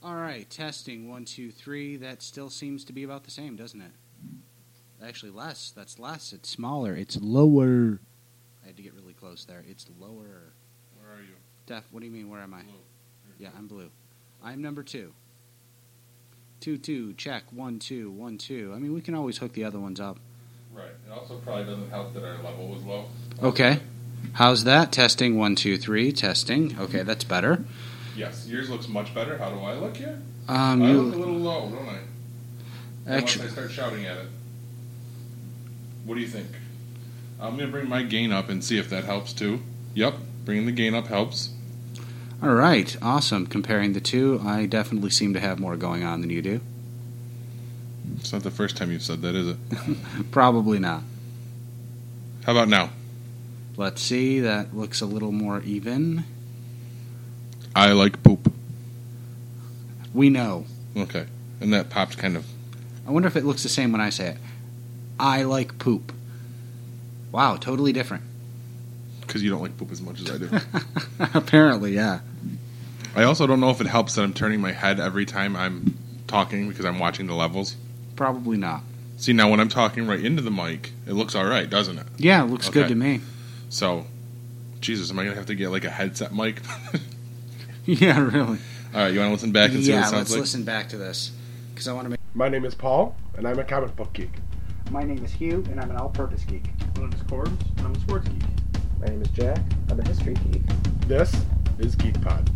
All right, testing 1, 2, 3. That still seems to be about the same, doesn't it? Actually, less. That's less. It's smaller. It's lower. I had to get really close there. It's lower. Where are you? Def, what do you mean, where am I? Blue. Yeah, I'm blue. I'm number 2. 2, 2, check. 1, 2, 1, 2. I mean, we can always hook the other ones up. Right. It also probably doesn't help that our level was low. Okay. How's that? Testing 1, 2, 3. Testing. Okay, that's better. Yes, yours looks much better. How do I look here? You I look a little low, don't I? actually, Unless I start shouting at it. What do you think? I'm going to bring my gain up and see if that helps too. Yep, bringing the gain up helps. all right, awesome. Comparing the two, I definitely seem to have more going on than you do. It's not the first time you've said that, is it? Probably not. How about now? Let's see. That looks a little more even. I like poop. We know. Okay. And that popped kind of... I wonder if it looks the same when I say it. I like poop. Wow, totally different. Because you don't like poop as much as I do. Apparently, yeah. I also don't know if it helps that I'm turning my head every time I'm talking because I'm watching the levels. Probably not. See, now when I'm talking right into the mic, it looks all right, doesn't it? Yeah, it looks Okay. good to me. So, Jesus, am I going to have to get like a headset mic? Yeah, really. All right, you want to listen back and see what it Yeah, sounds let's like? listen back to this. Because I want to make... My name is Paul, and I'm a comic book geek. My name is Hugh, and I'm an all-purpose geek. My name is Corbs, and I'm a sports geek. My name is Jack. I'm a history geek. This is Geek Pod.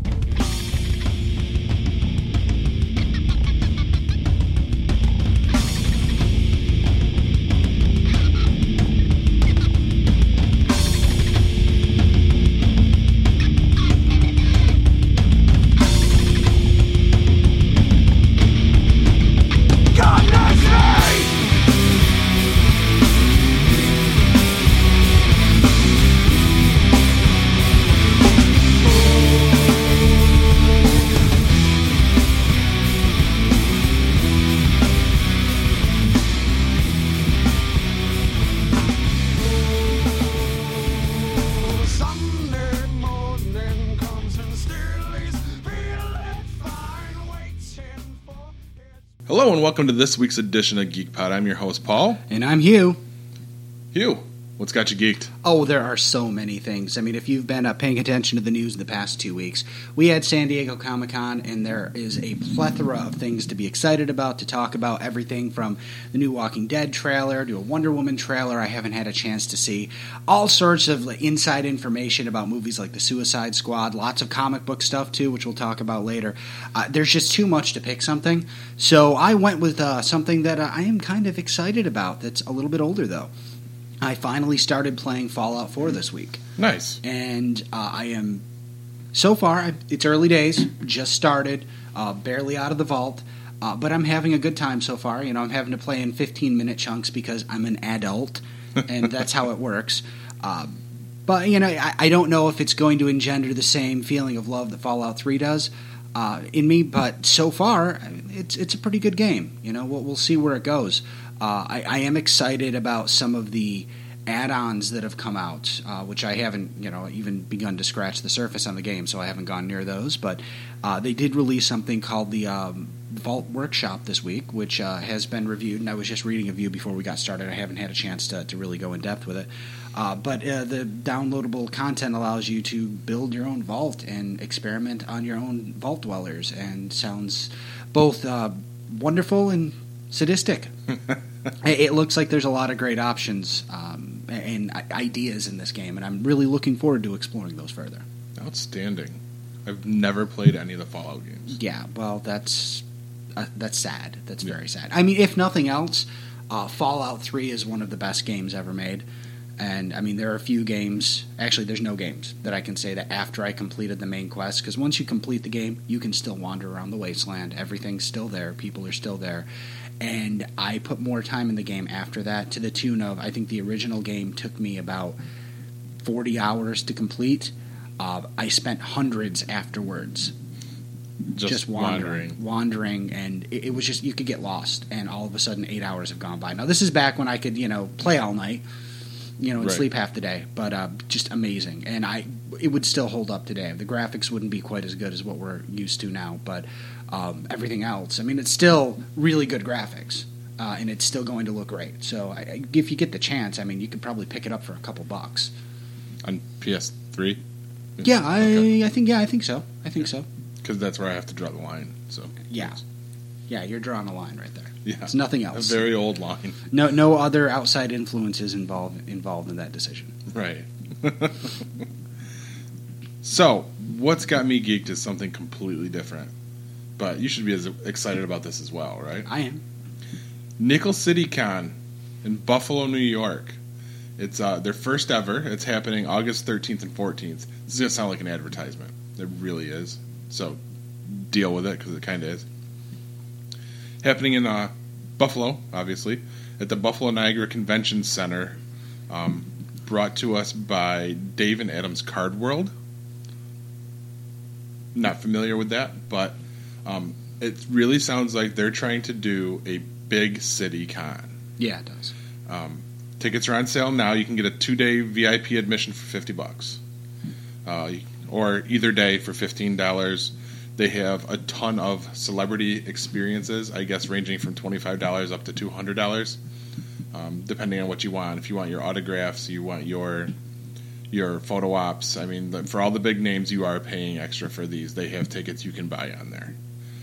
Sunday morning comes and still is feeling fine, waiting for it. Hello and welcome to this week's edition of Geek Pod. I'm your host, Paul. And I'm Hugh. Hugh, what's got you geeked? Oh, there are so many things. I mean, if you've been paying attention to the news in the past 2 weeks, we had San Diego Comic-Con, and there is a plethora of things to be excited about, to talk about. Everything from the new Walking Dead trailer to a Wonder Woman trailer I haven't had a chance to see. All sorts of inside information about movies like The Suicide Squad. Lots of comic book stuff, too, which we'll talk about later. There's just too much to pick something. So I went with something that I am kind of excited about that's a little bit older, though. I finally started playing Fallout 4 this week. Nice. And I am, so far, it's early days, just started, barely out of the vault, but I'm having a good time so far. You know, I'm having to play in 15-minute chunks because I'm an adult, and that's how it works. But, you know, I don't know if it's going to engender the same feeling of love that Fallout 3 does in me, but so far, it's a pretty good game. You know, we'll see where it goes. I am excited about some of the add-ons that have come out, which I haven't, even begun to scratch the surface on the game, so I haven't gone near those. But they did release something called the Vault Workshop this week, which has been reviewed, and I was just reading a review before we got started. I haven't had a chance to really go in depth with it. But the downloadable content allows you to build your own vault and experiment on your own vault dwellers, and sounds both wonderful and sadistic. It looks like there's a lot of great options and ideas in this game, and I'm really looking forward to exploring those further. Outstanding. I've never played any of the Fallout games. Yeah, well, that's sad. That's very sad. I mean, if nothing else, Fallout 3 is one of the best games ever made. And, I mean, there are a few games, actually there's no games that I can say that after I completed the main quest, because once you complete the game, you can still wander around the wasteland. Everything's still there. People are still there. And I put more time in the game after that, to the tune of, I think the original game took me about 40 hours to complete. I spent hundreds afterwards. Just wandering, and it was just, you could get lost, and all of a sudden 8 hours have gone by. Now, this is back when I could, play all night, and Right. sleep half the day. But just amazing, and it would still hold up today. The graphics wouldn't be quite as good as what we're used to now, but everything else, I mean, it's still really good graphics, and it's still going to look great. So if you get the chance, I mean, you could probably pick it up for a couple bucks. On PS3? Yeah, Okay. I think so. I think so. Because that's where I have to draw the line. So Yeah, you're drawing a line right there. yeah, It's nothing else. A very old line. No other outside influences involved in that decision. Right. So, what's got me geeked is something completely different. But you should be as excited about this as well, right? I am. Nickel City Con in Buffalo, New York. It's their first ever. It's happening August 13th and 14th. This is going to sound like an advertisement. It really is. So, deal with it, because it kind of is. Happening in Buffalo, obviously, at the Buffalo Niagara Convention Center. Brought to us by Dave and Adam's Card World. Not familiar with that, but it really sounds like they're trying to do a big city con. Yeah, it does. Tickets are on sale now. You can get a 2-day VIP admission for $50, or either day for $15. They have a ton of celebrity experiences, I guess ranging from $25 up to $200, depending on what you want. If you want your autographs, you want your photo ops. I mean, for all the big names, you are paying extra for these. They have tickets you can buy on there.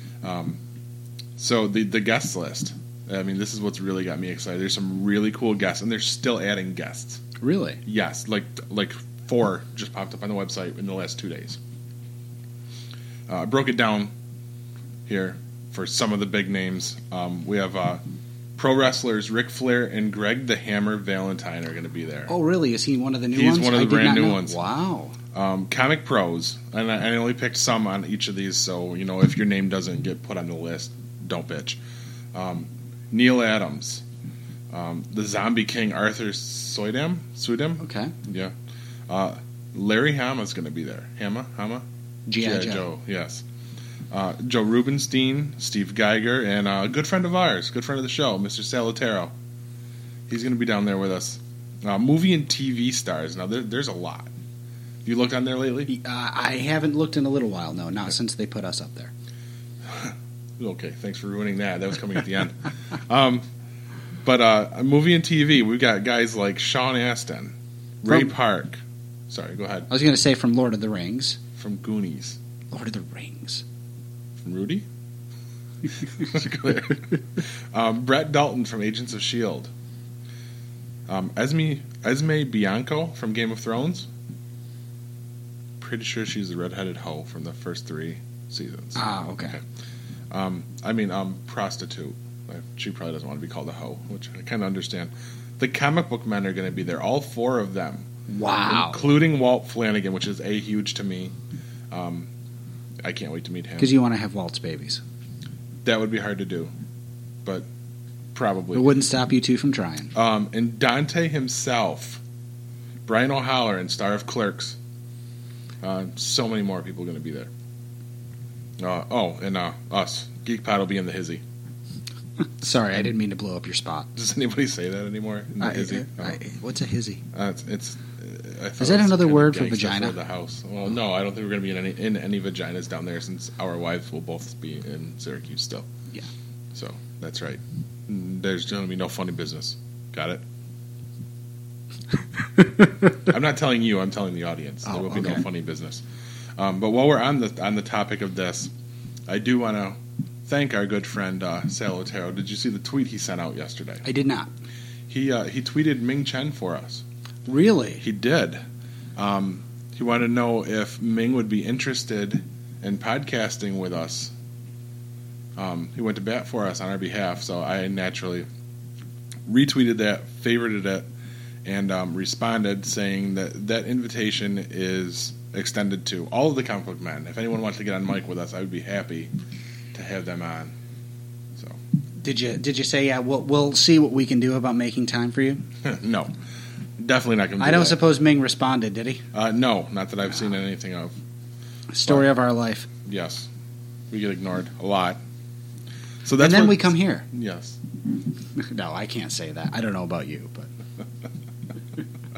So the guest list. I mean, this is what's really got me excited. There's some really cool guests, and they're still adding guests. Really? Yes, like 4 just popped up on the website in the last 2 days. I broke it down here for some of the big names. We have pro wrestlers Ric Flair and Greg the Hammer Valentine are going to be there. Oh, really? Is he one of the new He's ones? one of the I did brand not new know. ones. Wow. Comic pros, and I only picked some on each of these, so if your name doesn't get put on the list, don't bitch. Neil Adams, the Zombie King Arthur Suydam. Okay. Yeah. Larry Hama's going to be there. Hama? G.I. Joe. Yes. Joe Rubenstein, Steve Geiger, and a good friend of ours, good friend of the show, Mr. Salatero. He's going to be down there with us. Movie and TV stars. Now, there's a lot. Have you looked on there lately? I haven't looked in a little while, no, not since they put us up there. Okay, thanks for ruining that. That was coming at the end. But movie and TV, we've got guys like Sean Astin, Ray Park. Sorry, go ahead. I was going to say from Lord of the Rings. From Goonies. Lord of the Rings. From Rudy? Brett Dalton from Agents of S.H.I.E.L.D. Esme Bianco from Game of Thrones. Pretty sure she's the redheaded hoe from the first 3 seasons. Ah, okay. Prostitute. She probably doesn't want to be called a hoe, which I kind of understand. The comic book men are going to be there, all 4 of them. Wow. Including Walt Flanagan, which is huge to me. I can't wait to meet him. Because you want to have Walt's babies. That would be hard to do, but probably. It wouldn't stop you two from trying. And Dante himself, Brian O'Halloran, star of Clerks. So many more people going to be there. And us. GeekPod will be in the hizzy. Sorry, I didn't mean to blow up your spot. Does anybody say that anymore? In the hizzy? What's a hizzy? Is that another word for vagina? For the house. Well, no, I don't think we're going to be in any vaginas down there, since our wives will both be in Syracuse still. Yeah. So that's right. There's going to be no funny business. Got it? I'm not telling you. I'm telling the audience. There will be no funny business. But while we're on the topic of this, I do want to thank our good friend Sal Otero. Did you see the tweet he sent out yesterday? I did not. He tweeted Ming Chen for us. Really? He did. He wanted to know if Ming would be interested in podcasting with us. He went to bat for us on our behalf, so I naturally retweeted that, favorited it, and responded saying that invitation is extended to all of the comic book men. If anyone wants to get on mic with us, I would be happy to have them on. So, did you say, yeah, we'll see what we can do about making time for you? No, definitely not going to do I don't that. suppose Ming responded, did he? No, not that I've seen anything of. Story of our life. Yes, we get ignored a lot. So that's and then what- we come here. Yes. No, I can't say that. I don't know about you, but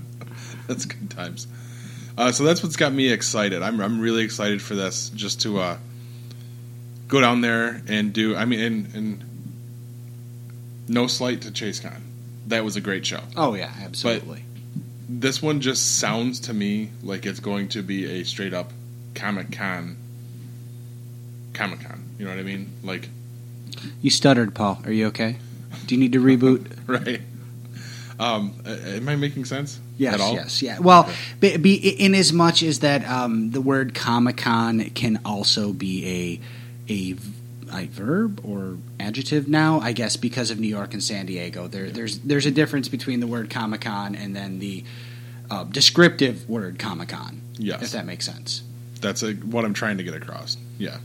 That's good times. So that's what's got me excited. I'm really excited for this, just to go down there and do. I mean, and no slight to ChaseCon, that was a great show. Oh yeah, absolutely. But this one just sounds to me like it's going to be a straight up Comic-Con. You know what I mean? Like, You stuttered, Paul. Are you okay? Do you need to reboot? right? Am I making sense? Yes, at all? yes, yeah. Well, in as much as that the word Comic-Con can also be a verb or adjective now, I guess, because of New York and San Diego. There's a difference between the word Comic-Con and then the descriptive word Comic-Con. Yes. If that makes sense. That's what I'm trying to get across. Yeah.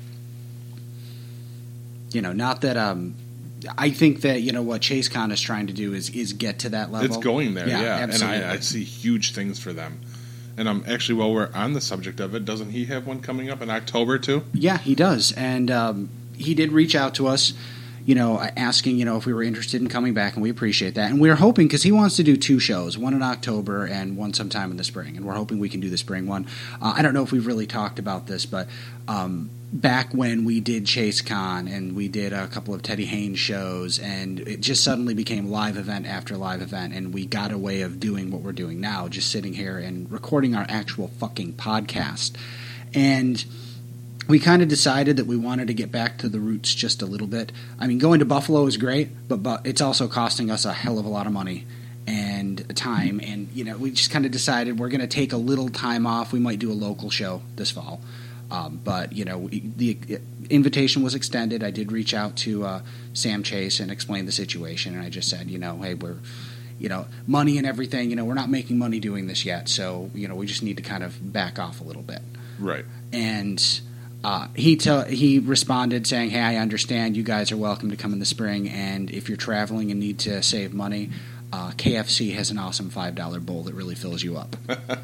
Not that I think that what ChaseCon is trying to do is get to that level. It's going there, yeah. Absolutely. And I see huge things for them. And actually, while we're on the subject of it, doesn't he have one coming up in October too? Yeah, he does. And he did reach out to us, asking, if we were interested in coming back, and we appreciate that. And we're hoping, because he wants to do 2 shows, one in October and one sometime in the spring. And we're hoping we can do the spring one. I don't know if we've really talked about this, but back when we did ChaseCon and we did a couple of Teddy Haynes shows, and it just suddenly became live event after live event, and we got a way of doing what we're doing now, just sitting here and recording our actual fucking podcast. And we kind of decided that we wanted to get back to the roots just a little bit. I mean, going to Buffalo is great, but it's also costing us a hell of a lot of money and time. And, we just kind of decided we're going to take a little time off. We might do a local show this fall. But, the invitation was extended. I did reach out to Sam Chase and explain the situation. And I just said, hey, we're, money and everything, we're not making money doing this yet. So, we just need to kind of back off a little bit. Right. And he responded saying, hey, I understand you guys are welcome to come in the spring. And if you're traveling and need to save money, KFC has an awesome $5 bowl that really fills you up.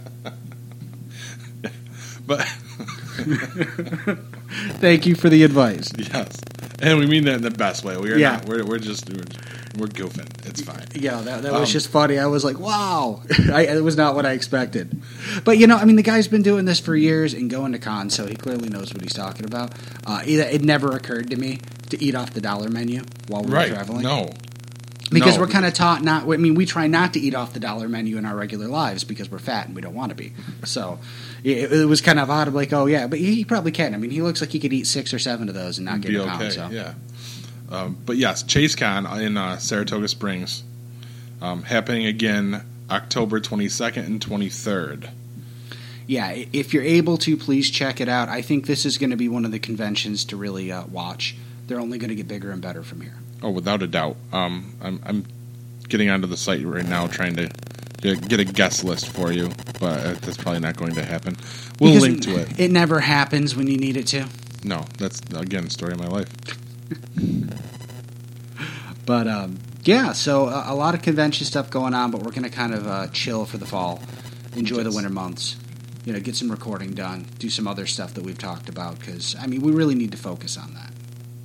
But thank you for the advice. yes, and we mean that in the best way. We are Yeah. not. We're goofing. It's fine. Yeah, that was just funny. I was like, wow. It was not what I expected. But, the guy's been doing this for years and going to cons, so he clearly knows what he's talking about. It never occurred to me to eat off the dollar menu while we were traveling. No. Because No. we're kind of taught not. I mean, we try not to eat off the dollar menu in our regular lives because we're fat and we don't want to be. So it was kind of odd. I'm like, oh yeah, but he probably can. I mean, he looks like he could eat 6 or 7 of those and not get Be a pound. okay. So. Yeah. But yes, ChaseCon in Saratoga Springs, happening again October 22nd and 23rd. Yeah, if you're able to, please check it out. I think this is going to be one of the conventions to really watch. They're only going to get bigger and better from here. Oh, without a doubt. I'm getting onto the site right now trying to get a guest list for you, but that's probably not going to happen. We'll Because link to it. It never happens when you need it to. No, that's, again, story of my life. But, yeah, so a lot of convention stuff going on, but we're going to kind of chill for the fall. Enjoy the winter months. Get some recording done. Do some other stuff that we've talked about, because, we really need to focus on that.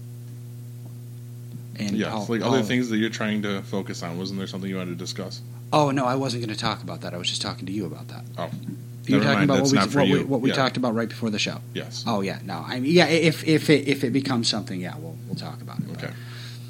And Yes, other things that you're trying to focus on. Wasn't there something you wanted to discuss? Oh, no, I wasn't going to talk about that. I was just talking to you about that. Oh. You were Never talking mind, about that's not for you. what we Yeah. talked about right before the show. Yes. Oh yeah, no, if it becomes something, yeah, we'll talk about it. Okay.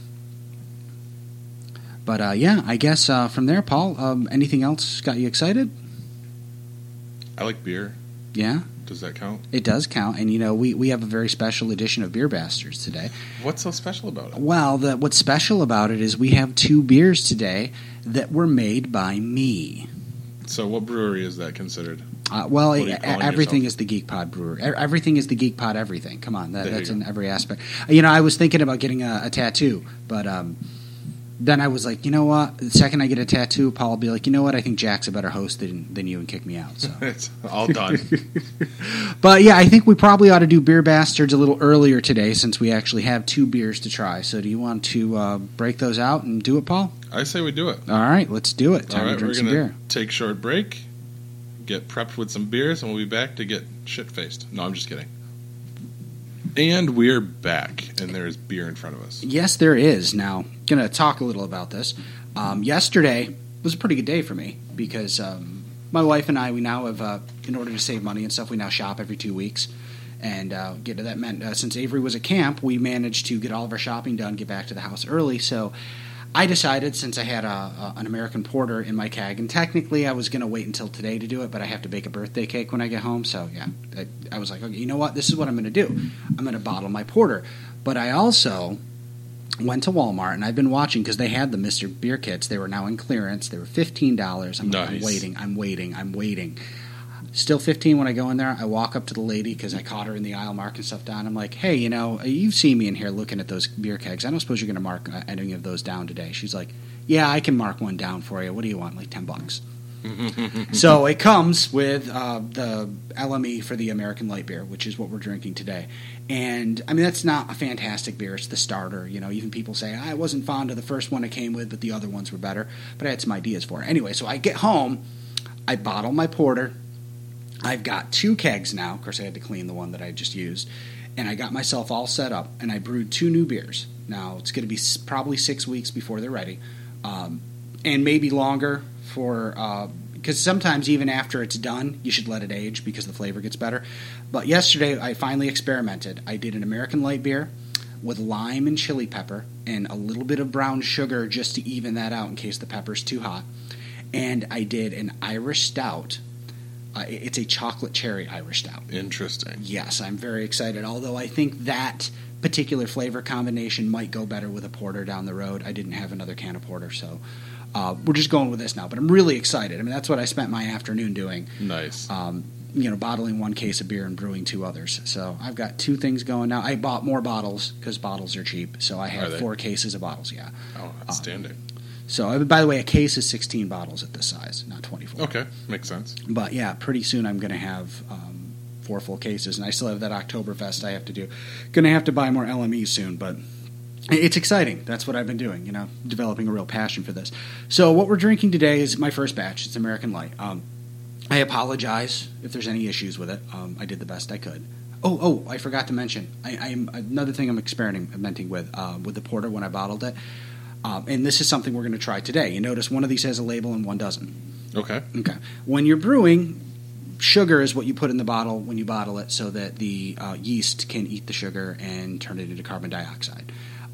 But yeah, I guess from there, Paul, anything else got you excited? I like beer. Yeah, Does that count? it does count, and we have a very special edition of Beer Bastards today. What's so special about it? Well, what's special about it is we have 2 beers today that were made by me. So what brewery is that considered? Well, What are you calling everything yourself? is the Geek Pod Brewery. Everything is the Geek Pod everything. Come on, There you that's go. in every aspect. I was thinking about getting a tattoo, but then I was like, you know what? The second I get a tattoo, Paul will be like, you know what? I think Jack's a better host than you and kick me out. So. It's all done. But yeah, I think we probably ought to do Beer Bastards a little earlier today since we actually have 2 beers to try. So do you want to break those out and do it, Paul? I say we do it. All right, let's do it. Time All to right, drink we're some going beer. to take a short break, get prepped with some beers, and we'll be back to get shit-faced. No, I'm just kidding. And we're back, and there is beer in front of us. Yes, there is. Now, going to talk a little about this. Yesterday was a pretty good day for me because my wife and I, we now have, in order to save money and stuff, we now shop every 2 weeks. And get to that meant since Avery was at camp, we managed to get all of our shopping done, get back to the house early. So I decided, since I had an American Porter in my keg, and technically I was going to wait until today to do it, but I have to bake a birthday cake when I get home. So yeah, I was like, okay, you know what? This is what I'm going to do. I'm going to bottle my porter. But I also went to Walmart, and I've been watching because they had the Mr. Beer kits. They were now in clearance. They were $15. I'm waiting. Still 15 when I go in there. I walk up to the lady because I caught her in the aisle marking stuff down. I'm like, hey, you've seen me in here looking at those beer kegs. I don't suppose you're going to mark any of those down today. She's like, yeah, I can mark one down for you. What do you want? Like $10. So it comes with the LME for the American Light Beer, which is what we're drinking today. And, I mean, that's not a fantastic beer. It's the starter. Even people say, I wasn't fond of the first one it came with, but the other ones were better. But I had some ideas for it. Anyway, so I get home. I bottle my porter. I've got 2 kegs now. Of course, I had to clean the one that I just used. And I got myself all set up, and I brewed 2 new beers. Now, it's going to be probably 6 weeks before they're ready. And maybe longer because sometimes even after it's done, you should let it age because the flavor gets better. But yesterday, I finally experimented. I did an American Light Beer with lime and chili pepper and a little bit of brown sugar just to even that out in case the pepper's too hot. And I did an Irish Stout. It's a chocolate cherry Irish Stout. Interesting. Yes, I'm very excited, although I think that particular flavor combination might go better with a porter down the road. I didn't have another can of porter, so we're just going with this now. But I'm really excited. I mean, that's what I spent my afternoon doing. Nice. Bottling 1 case of beer and brewing 2 others. So I've got 2 things going now. I bought more bottles because bottles are cheap, so I have 4 cases of bottles, yeah. Oh, outstanding. So, by the way, a case is 16 bottles at this size, not 24. Okay, makes sense. But, yeah, pretty soon I'm going to have 4 full cases, and I still have that Oktoberfest I have to do. Going to have to buy more LME soon, but it's exciting. That's what I've been doing, developing a real passion for this. So what we're drinking today is my first batch. It's American Light. I apologize if there's any issues with it. I did the best I could. Oh, I forgot to mention. Another thing I'm experimenting with the porter when I bottled it. And this is something we're going to try today. You notice one of these has a label and one doesn't. Okay. When you're brewing, sugar is what you put in the bottle when you bottle it so that the yeast can eat the sugar and turn it into carbon dioxide.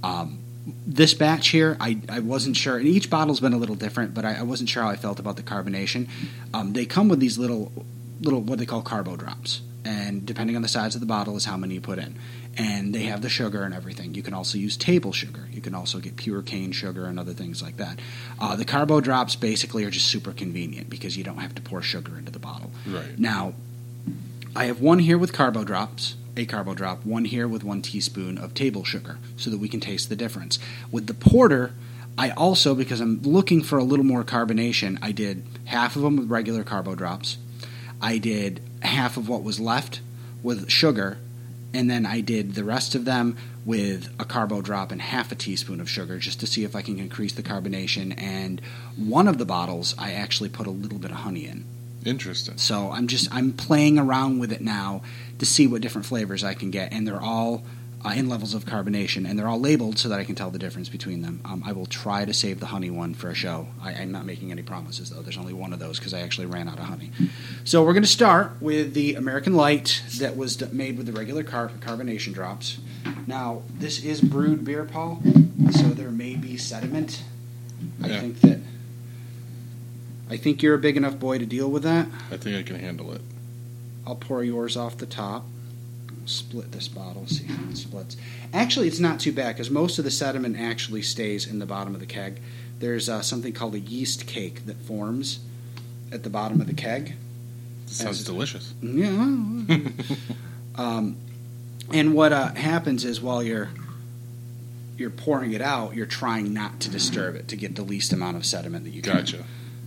This batch here, I wasn't sure, and each bottle's been a little different, but I wasn't sure how I felt about the carbonation. They come with these little what they call carbo drops, and depending on the size of the bottle is how many you put in. And they have the sugar and everything. You can also use table sugar. You can also get pure cane sugar and other things like that. The carbo drops basically are just super convenient because you don't have to pour sugar into the bottle. Right. Now, I have one here with carbo drops, a carbo drop, one here with 1 teaspoon of table sugar so that we can taste the difference. With the porter, I also, because I'm looking for a little more carbonation, I did half of them with regular carbo drops. I did half of what was left with sugar, and then I did the rest of them with a carbo drop and half a teaspoon of sugar just to see if I can increase the carbonation. And one of the bottles, I actually put a little bit of honey in. Interesting. So I'm playing around with it now to see what different flavors I can get, and they're all in levels of carbonation, and they're all labeled so that I can tell the difference between them. I will try to save the honey one for a show. I'm not making any promises, though. There's only one of those because I actually ran out of honey. So we're going to start with the American Light that was made with the regular carbonation drops. Now, this is brewed beer, Paul, so there may be sediment. Yeah. I think you're a big enough boy to deal with that. I think I can handle it. I'll pour yours off the top. Split this bottle, see how it splits. Actually, it's not too bad because most of the sediment actually stays in the bottom of the keg. There's something called a yeast cake that forms at the bottom of the keg. Sounds delicious. Yeah. And what happens is while you're pouring it out, you're trying not to disturb it to get the least amount of sediment that you can. Gotcha.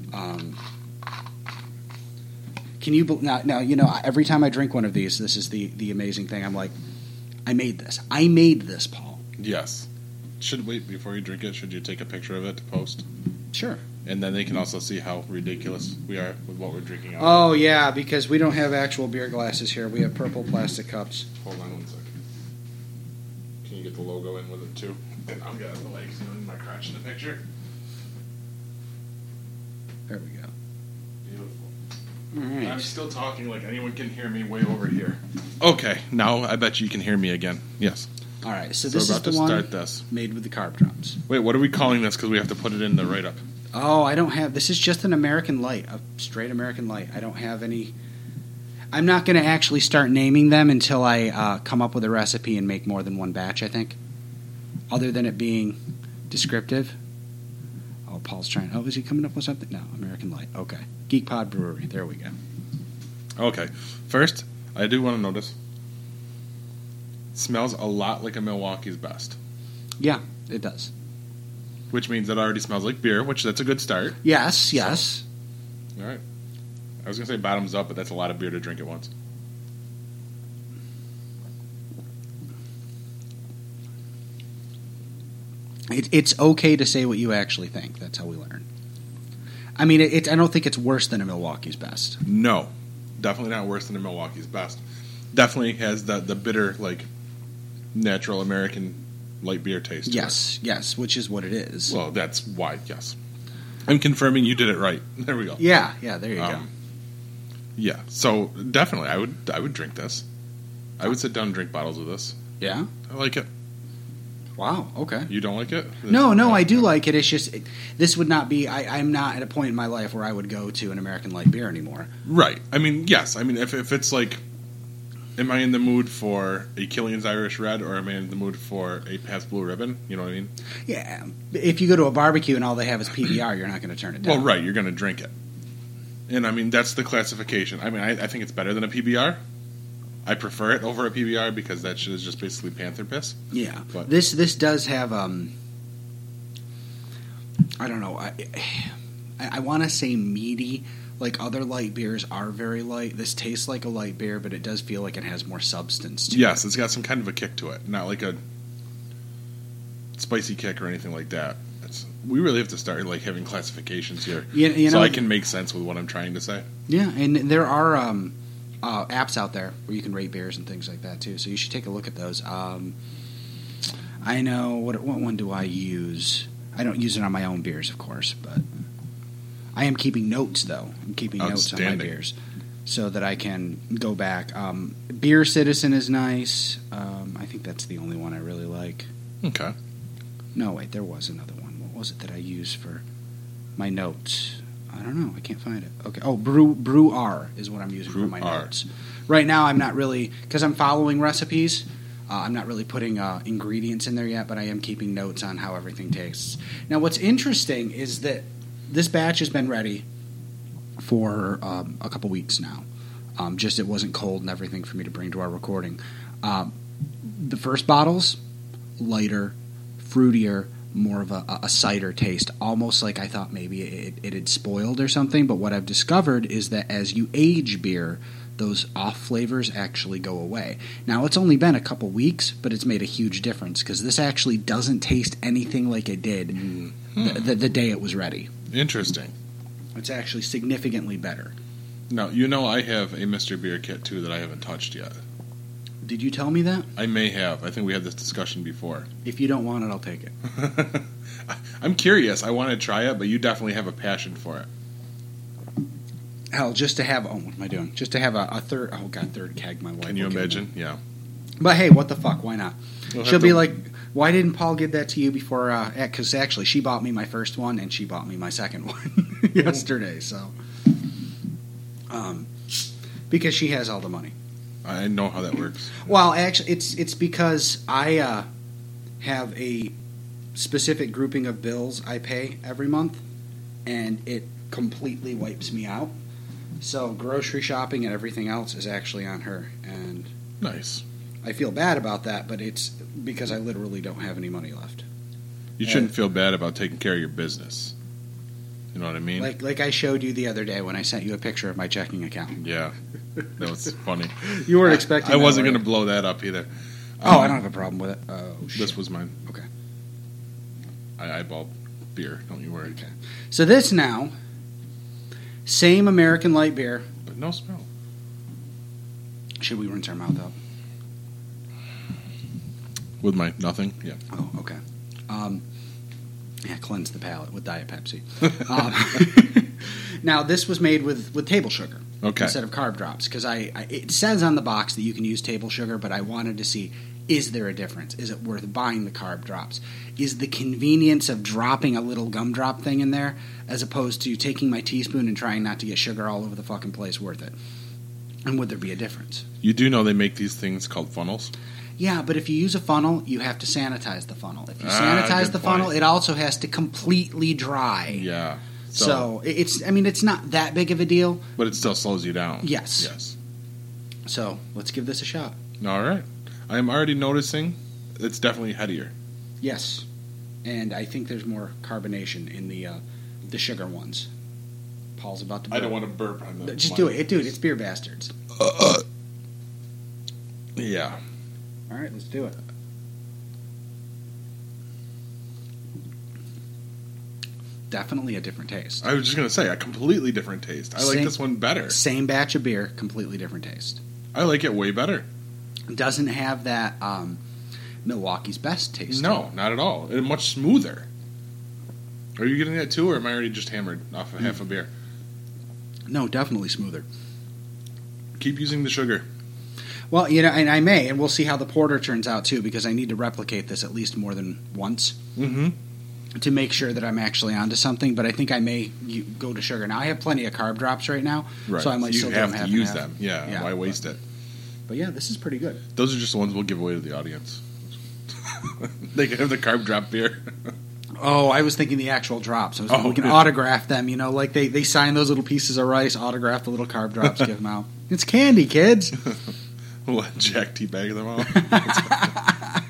Can you now? Every time I drink one of these, this is the amazing thing. I'm like, I made this, Paul. Yes. Before you drink it, should you take a picture of it to post? Sure. And then they can also see how ridiculous we are with what we're drinking out of. Oh yeah, because we don't have actual beer glasses here. We have purple plastic cups. Hold on 1 second. Can you get the logo in with it too? And I'll get the legs in my crotch in the picture. There we go. Beautiful. All right. I'm still talking like anyone can hear me way over here. Okay, now I bet you can hear me again. Yes. All right. So So this we're is about the to one start this. made with the carb drops. Wait, what are we calling this? Because we have to put it in the write-up. Oh, I don't have. This is just an American Light, a straight American Light. I don't have any. I'm not going to actually start naming them until I come up with a recipe and make more than one batch, I think. Other than it being descriptive. Oh, Paul's trying. Oh, is he coming up with something? No, American Light. Okay. Geek Pod Brewery. There we go. Okay. First, I do want to notice. Smells a lot like a Milwaukee's Best, Yeah, it does. which means it already smells like beer, which that's a good start. Yes, yes. All right. I was going to say bottoms up, but that's a lot of beer to drink at once. It's okay to say what you actually think. That's how we learn. I mean, I don't think it's worse than a Milwaukee's Best. No. Definitely not worse than a Milwaukee's Best. Definitely has the bitter, like, natural American light beer taste. to Yes, yes, which is what it is. it. Well, that's why, yes. I'm confirming you did it right. There we go. Yeah, there you go. Yeah, so definitely, I would drink this. I would sit down and drink bottles of this. Yeah? I like it. Wow, okay. You don't like it? No, I do like it. It's just, this would not be, I'm not at a point in my life where I would go to an American Light beer anymore. Right. I mean, yes. I mean, if it's like, am I in the mood for a Killian's Irish Red or am I in the mood for a Pabst Blue Ribbon? You know what I mean? Yeah, if you go to a barbecue and all they have is PBR, you're not going to turn it down. Well, right. You're going to drink it. And, I mean, that's the classification. I mean, I think it's better than a PBR. I prefer it over a PBR because that shit is just basically Panther piss. Yeah, But- this does have I don't know. I want to say meaty. Like other light beers are very light. This tastes like a light beer, but it does feel like it has more substance to Yes, it's got some kind of a kick to it. Not like a spicy kick or anything like that. We really have to start like having classifications here, You so know, I can make sense with what I'm trying to say. it. Yeah, and there are apps out there where you can rate beers and things like that too. So you should take a look at those. I know what one do I use? I don't use it on my own beers, of course, but I am keeping notes though. I'm keeping notes on my Outstanding. beers so that I can go back. Beer Citizen is nice. I think that's the only one I really like. Okay. No, wait, there was another one. What was it that I used for my notes? I don't know. I can't find it. Okay. Oh, Brew R is what I'm using for my Brew R. notes. Right now, I'm not really, because I'm following recipes, I'm not really putting ingredients in there yet, but I am keeping notes on how everything tastes. Now, what's interesting is that this batch has been ready for a couple weeks now. Just it wasn't cold and everything for me to bring to our recording. The first bottles, lighter, fruitier, more of a cider taste, almost like I thought maybe it had spoiled or something. But what I've discovered is that as you age beer, those off flavors actually go away. Now, it's only been a couple weeks, but it's made a huge difference because this actually doesn't taste anything like it did the day it was ready. Interesting. It's actually significantly better. Now, you know I have a Mr. Beer kit, too, that I haven't touched yet. Did you tell me that? I may have. I think we had this discussion before. If you don't want it, I'll take it. I'm curious. I want to try it, but you definitely have a passion for it. Hell, just to have... Oh, what am I doing? Just to have a third... Oh, God, third keg, my wife. Can you will kill me. imagine? Yeah. But hey, what the fuck? Why not? We'll She'll have be to- like, why didn't Paul give that to you before? Because actually, she bought me my first one, and she bought me my second one yesterday. So, because she has all the money. I know how that works. Well, actually, it's because I have a specific grouping of bills I pay every month, and it completely wipes me out. So, grocery shopping and everything else is actually on her, and Nice. I feel bad about that, but it's because I literally don't have any money left. You shouldn't feel bad about taking care of your business. You know what I mean? Like I showed you the other day when I sent you a picture of my checking account. Yeah. That was funny. You weren't expecting I that, wasn't were going to you? blow that up either. Oh, I don't have a problem with it. Oh, shit. This was mine. Okay. I eyeballed beer. Don't you worry. Okay. So this now, same American light beer. But no smell. Should we rinse our mouth out? With my nothing? Yeah. Oh, okay. Yeah, cleanse the palate with Diet Pepsi. Now, this was made with table sugar instead of carb drops because it says on the box that you can use table sugar, but I wanted to see, is there a difference? Is it worth buying the carb drops? Is the convenience of dropping a little gumdrop thing in there as opposed to taking my teaspoon and trying not to get sugar all over the fucking place worth it? And would there be a difference? You do know they make these things called funnels? Yeah, but if you use a funnel, you have to sanitize the funnel. If you sanitize good the funnel, point. it also has to completely dry. Yeah. So it's not that big of a deal. But it still slows you down. Yes. So let's give this a shot. All right. I am already noticing it's definitely headier. Yes, and I think there's more carbonation in the sugar ones. Paul's about to burp. I don't want to burp on the Just do it. Dude, it's Beer Bastards. Yeah. All right, let's do it. Definitely a different taste. I was just going to say, a completely different taste. I like Same- this one better. Same batch of beer, completely different taste. I like it way better. Doesn't have that Milwaukee's Best taste. No, not at all. It's much smoother. Are you getting that too, or am I already just hammered off of half a beer? No, definitely smoother. Keep using the sugar. Well, and I may, and we'll see how the porter turns out too, because I need to replicate this at least more than once to make sure that I'm actually onto something. But I think I may go to sugar. Now I have plenty of carb drops right now, Right. so I might you still have do to half use and half. them. Yeah, why waste it? But yeah, this is pretty good. Those are just the ones we'll give away to the audience. They can have the carb drop beer. Oh, I was thinking the actual drops. I was thinking we can yeah. autograph them. Like they sign those little pieces of rice, autograph the little carb drops, give them out. It's candy, kids. We'll let Jack teabag them out.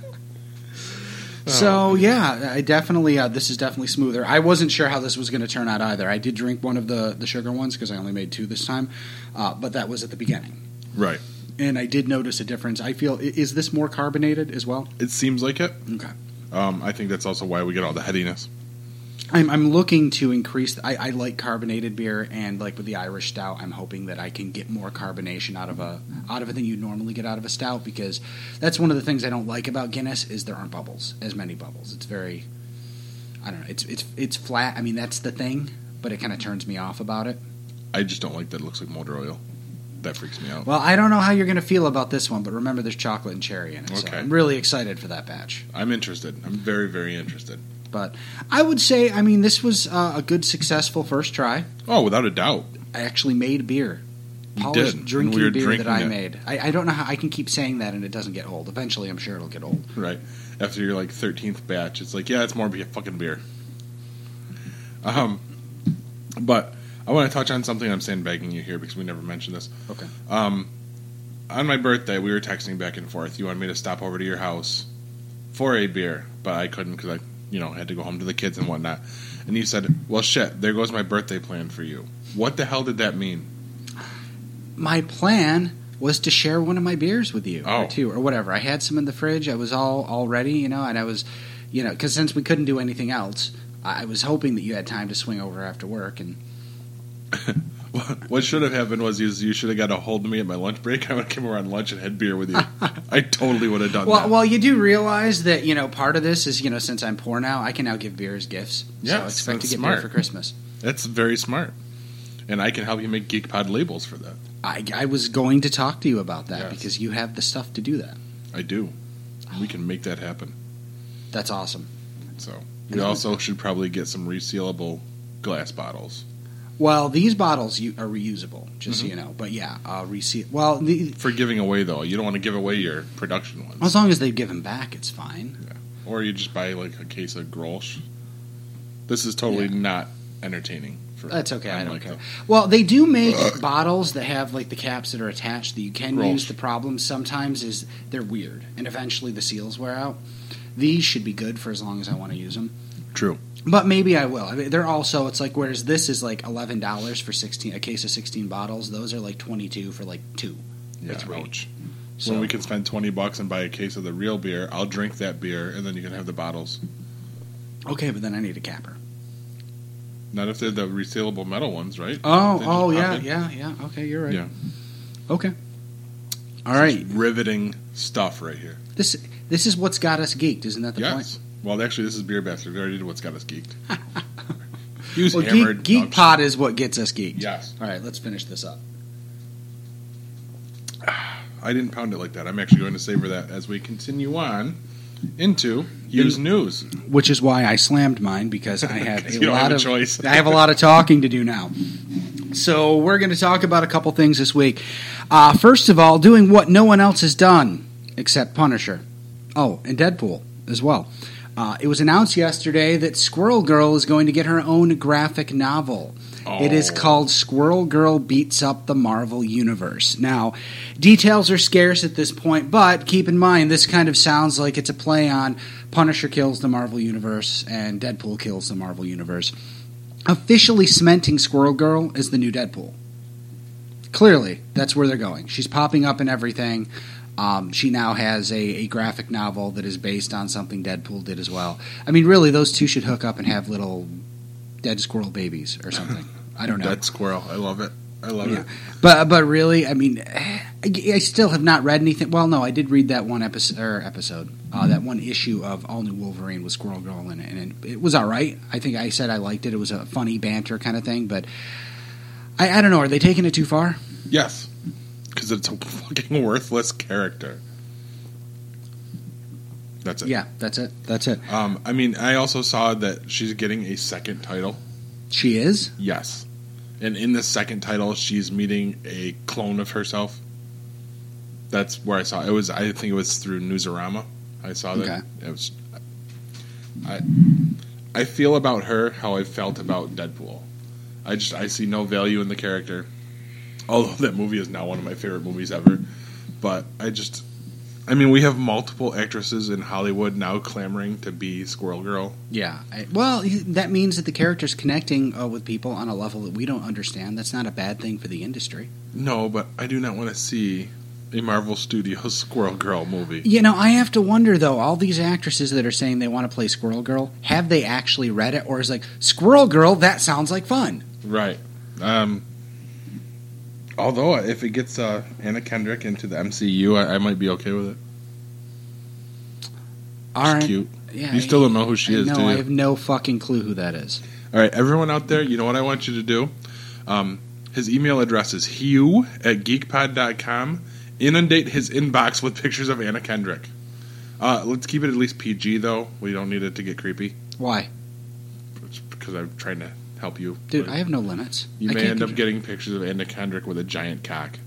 So yeah, I definitely this is definitely smoother. I wasn't sure how this was going to turn out either. I did drink one of the sugar ones because I only made 2 this time, but that was at the beginning, Right. and I did notice a difference. I feel is this more carbonated as well? It seems like it. Okay, I think that's also why we get all the headiness. I'm looking to increase. I like carbonated beer, and like with the Irish Stout, I'm hoping that I can get more carbonation out of it than you normally get out of a stout, because that's one of the things I don't like about Guinness is there aren't as many bubbles. It's very, I don't know. It's flat. I mean, that's the thing, but it kind of turns me off about it. I just don't like that it looks like motor oil. That freaks me out. Well, I don't know how you're going to feel about this one, but remember there's chocolate and cherry in it. So Okay. I'm really excited for that batch. I'm interested. I'm very, very interested. But I would say, I mean, this was a good, successful first try. Oh, without a doubt. I actually made beer. You Paul did, was and drinking we were beer drinking that I it. made. I don't know how I can keep saying that and it doesn't get old. Eventually, I'm sure it'll get old. Right. After your 13th batch, it's like, yeah, it's more fucking beer. But I want to touch on something. I'm sandbagging you here because we never mentioned this. Okay. On my birthday, we were texting back and forth. You wanted me to stop over to your house for a beer, but I couldn't because I, had to go home to the kids and whatnot. And you said, well, shit, there goes my birthday plan for you. What the hell did that mean? My plan was to share one of my beers with you, Oh. or 2, or whatever. I had some in the fridge. I was all ready, and I was, because since we couldn't do anything else, I was hoping that you had time to swing over after work. And What should have happened was you should have got a hold of me at my lunch break. I would have come around lunch and had beer with you. I totally would have done that. well, you do realize that part of this is since I'm poor now, I can now give beer as gifts. Yes, so expect to that's get smart. beer for Christmas. That's very smart. And I can help you make GeekPod labels for that. I was going to talk to you about that Yes. because you have the stuff to do that. I do. We can make that happen. That's awesome. So we also should probably get some resealable glass bottles. Well, these bottles are reusable, just so you know. But yeah, Well, For giving away, though. You don't want to give away your production ones. as long as they give them back, it's fine. Yeah. Or you just buy a case of Grolsch. This is totally Yeah. not entertaining. That's okay. I don't like care. that. Well, they do make bottles that have the caps that are attached that you can Grolsch. use. The problem sometimes is they're weird, and eventually the seals wear out. These should be good for as long as I want to use them. True. But maybe I will. I mean, they're also, it's whereas this is $11 for a case of 16 bottles, those are $22 for 2. Yeah, It's right. ouch. So, When we can spend $20 and buy a case of the real beer, I'll drink that beer, and then you can have the bottles. okay, but then I need a capper. Not if they're the resealable metal ones, right? They just Oh, pop yeah, in. yeah. Okay, you're right. Yeah. Okay. All right. Riveting stuff right here. This is what's got us geeked, isn't that the point? Yes. Well, actually, this is Beer Bastard. We already did what's got us geeked. He was Well, hammered. Geek dog Pod shit. is what gets us geeked. Yes. All right, let's finish this up. I didn't pound it like that. I'm actually going to savor that as we continue on into used news. Which is why I slammed mine, because I have You a don't lot have a of choice. I have a lot of talking to do now. So we're going to talk about a couple things this week. First of all, doing what no one else has done except Punisher. Oh, and Deadpool as well. It was announced yesterday that Squirrel Girl is going to get her own graphic novel. It is called Squirrel Girl Beats Up the Marvel Universe. Now, details are scarce at this point, but keep in mind, this kind of sounds like it's a play on Punisher kills the Marvel Universe and Deadpool kills the Marvel Universe. Officially cementing Squirrel Girl as the new Deadpool. Clearly, that's where they're going. She's popping up in everything. She now has a graphic novel that is based on something Deadpool did as well. I mean, really, those two should hook up and have little dead squirrel babies or something. I don't know. Dead squirrel. I love it. I love it. But really, I mean, I still have not read anything. Well, no, I did read that one episode. That one issue of All New Wolverine with Squirrel Girl in it, and it was all right. I think I said I liked it. It was a funny banter kind of thing, but I don't know. Are they taking it too far? Yes. Because it's a fucking worthless character. That's it. Yeah, that's it. That's it. I mean, I also saw that she's getting a second title. She is? Yes. And in the second title, she's meeting a clone of herself. That's where I saw it. I think it was through Newsarama. I saw that. Okay. It was. I feel about her how I felt about Deadpool. I see no value in the character. Although that movie is now one of my favorite movies ever. But I mean, we have multiple actresses in Hollywood now clamoring to be Squirrel Girl. Yeah. Well, that means that the character's connecting with people on a level that we don't understand. That's not a bad thing for the industry. No, but I do not want to see a Marvel Studios Squirrel Girl movie. You know, I have to wonder, though, all these actresses that are saying they want to play Squirrel Girl, have they actually read it? Or is it like, Squirrel Girl, that sounds like fun. Right. Although, if it gets Anna Kendrick into the MCU, I might be okay with it. All She's right. cute. Yeah, You still don't know who she is, no, do you? I have no fucking clue who that is. All right, everyone out there, you know what I want you to do? His email address is hugh@geekpod.com. Inundate his inbox with pictures of Anna Kendrick. Let's keep it at least PG, though. We don't need it to get creepy. Why? It's because I'm trying to help you. Dude, But I have no limits. you I may can't end up control- getting pictures of Anna Kendrick with a giant cock.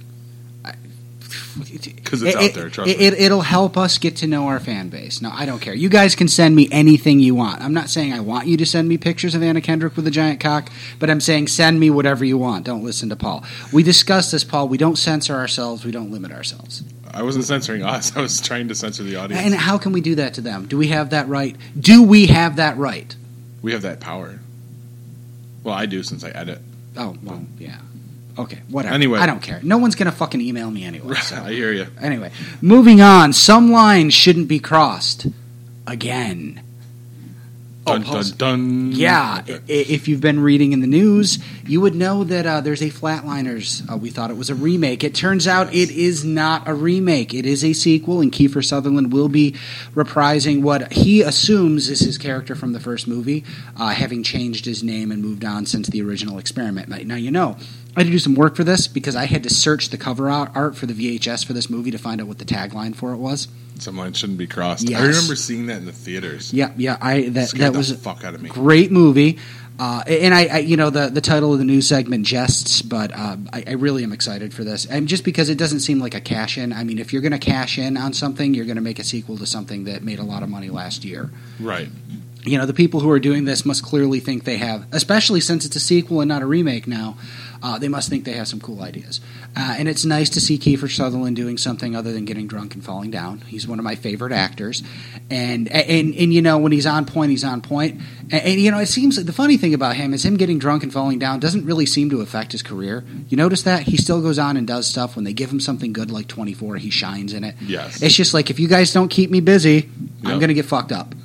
Because it's out there, trust me. It'll help us get to know our fan base. No, I don't care. You guys can send me anything you want. I'm not saying I want you to send me pictures of Anna Kendrick with a giant cock, but I'm saying send me whatever you want. Don't listen to Paul. We discussed this, Paul. We don't censor ourselves. We don't limit ourselves. I wasn't censoring us. I was trying to censor the audience. And how can we do that to them? Do we have that right? Do we have that right? We have that power. Well, I do since I edit. Oh, well, yeah. Okay, whatever. Anyway. I don't care. No one's going to fucking email me anyway. So. I hear you. Anyway, moving on. Some lines shouldn't be crossed. Again. Dun, Paul's- dun, dun. Yeah, Okay. if you've been reading in the news, you would know that there's a Flatliners. We thought it was a remake. It turns out it is not a remake. It is a sequel, and Kiefer Sutherland will be reprising what he assumes is his character from the first movie, having changed his name and moved on since the original experiment. Now, you know, I had to do some work for this because I had to search the cover art for the VHS for this movie to find out what the tagline for it was. Some lines shouldn't be crossed. Yes. I remember seeing that in the theaters. Yeah, that Scared was the fuck out of me. great movie. And I you know, the title of the news segment jests, but I really am excited for this. And just because it doesn't seem like a cash in. I mean, if you're going to cash in on something, you're going to make a sequel to something that made a lot of money last year. Right. You know, the people who are doing this must clearly think they have, especially since it's a sequel and not a remake now, they must think they have some cool ideas. And it's nice to see Kiefer Sutherland doing something other than getting drunk and falling down. He's one of my favorite actors. And you know, when he's on point, he's on point. And you know, it seems like the funny thing about him is him getting drunk and falling down doesn't really seem to affect his career. You notice that? He still goes on and does stuff. When they give him something good like 24, he shines in it. Yes. It's just like, if you guys don't keep me busy, I'm Yep. going to get fucked up.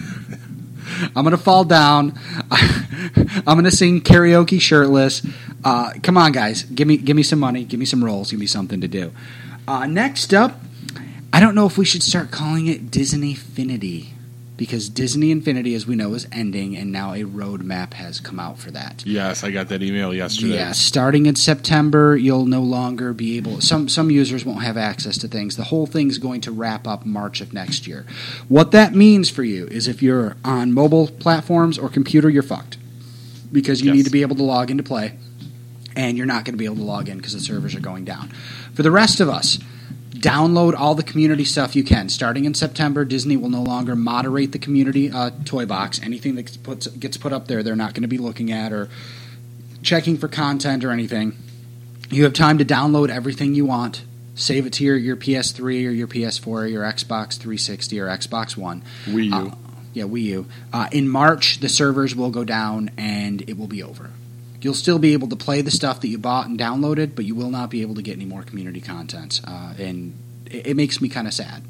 I'm going to fall down. I'm going to sing karaoke shirtless. Come on, guys. Give me some money. Give me some roles. Give me something to do. Next up, I don't know if we should start calling it Disneyfinity. because Disney Infinity, as we know, is ending, and now a roadmap has come out for that. Yes, I got that email yesterday. Yeah, starting in September, you'll no longer be able. Some users won't have access to things. The whole thing's going to wrap up March of next year. What that means for you is if you're on mobile platforms or computer, you're fucked, because you Yes. need to be able to log into play, and you're not going to be able to log in because the servers are going down. For the rest of us, download all the community stuff you can. Starting in September, Disney will no longer moderate the community toy box. Anything that gets put up there, they're not going to be looking at or checking for content or anything. You have time to download everything you want. Save it to your PS3 or your PS4 or your Xbox 360 or Xbox One. Wii U. Yeah, Wii U. In March, the servers will go down and it will be over. You'll still be able to play the stuff that you bought and downloaded, but you will not be able to get any more community content. And it makes me kind of sad.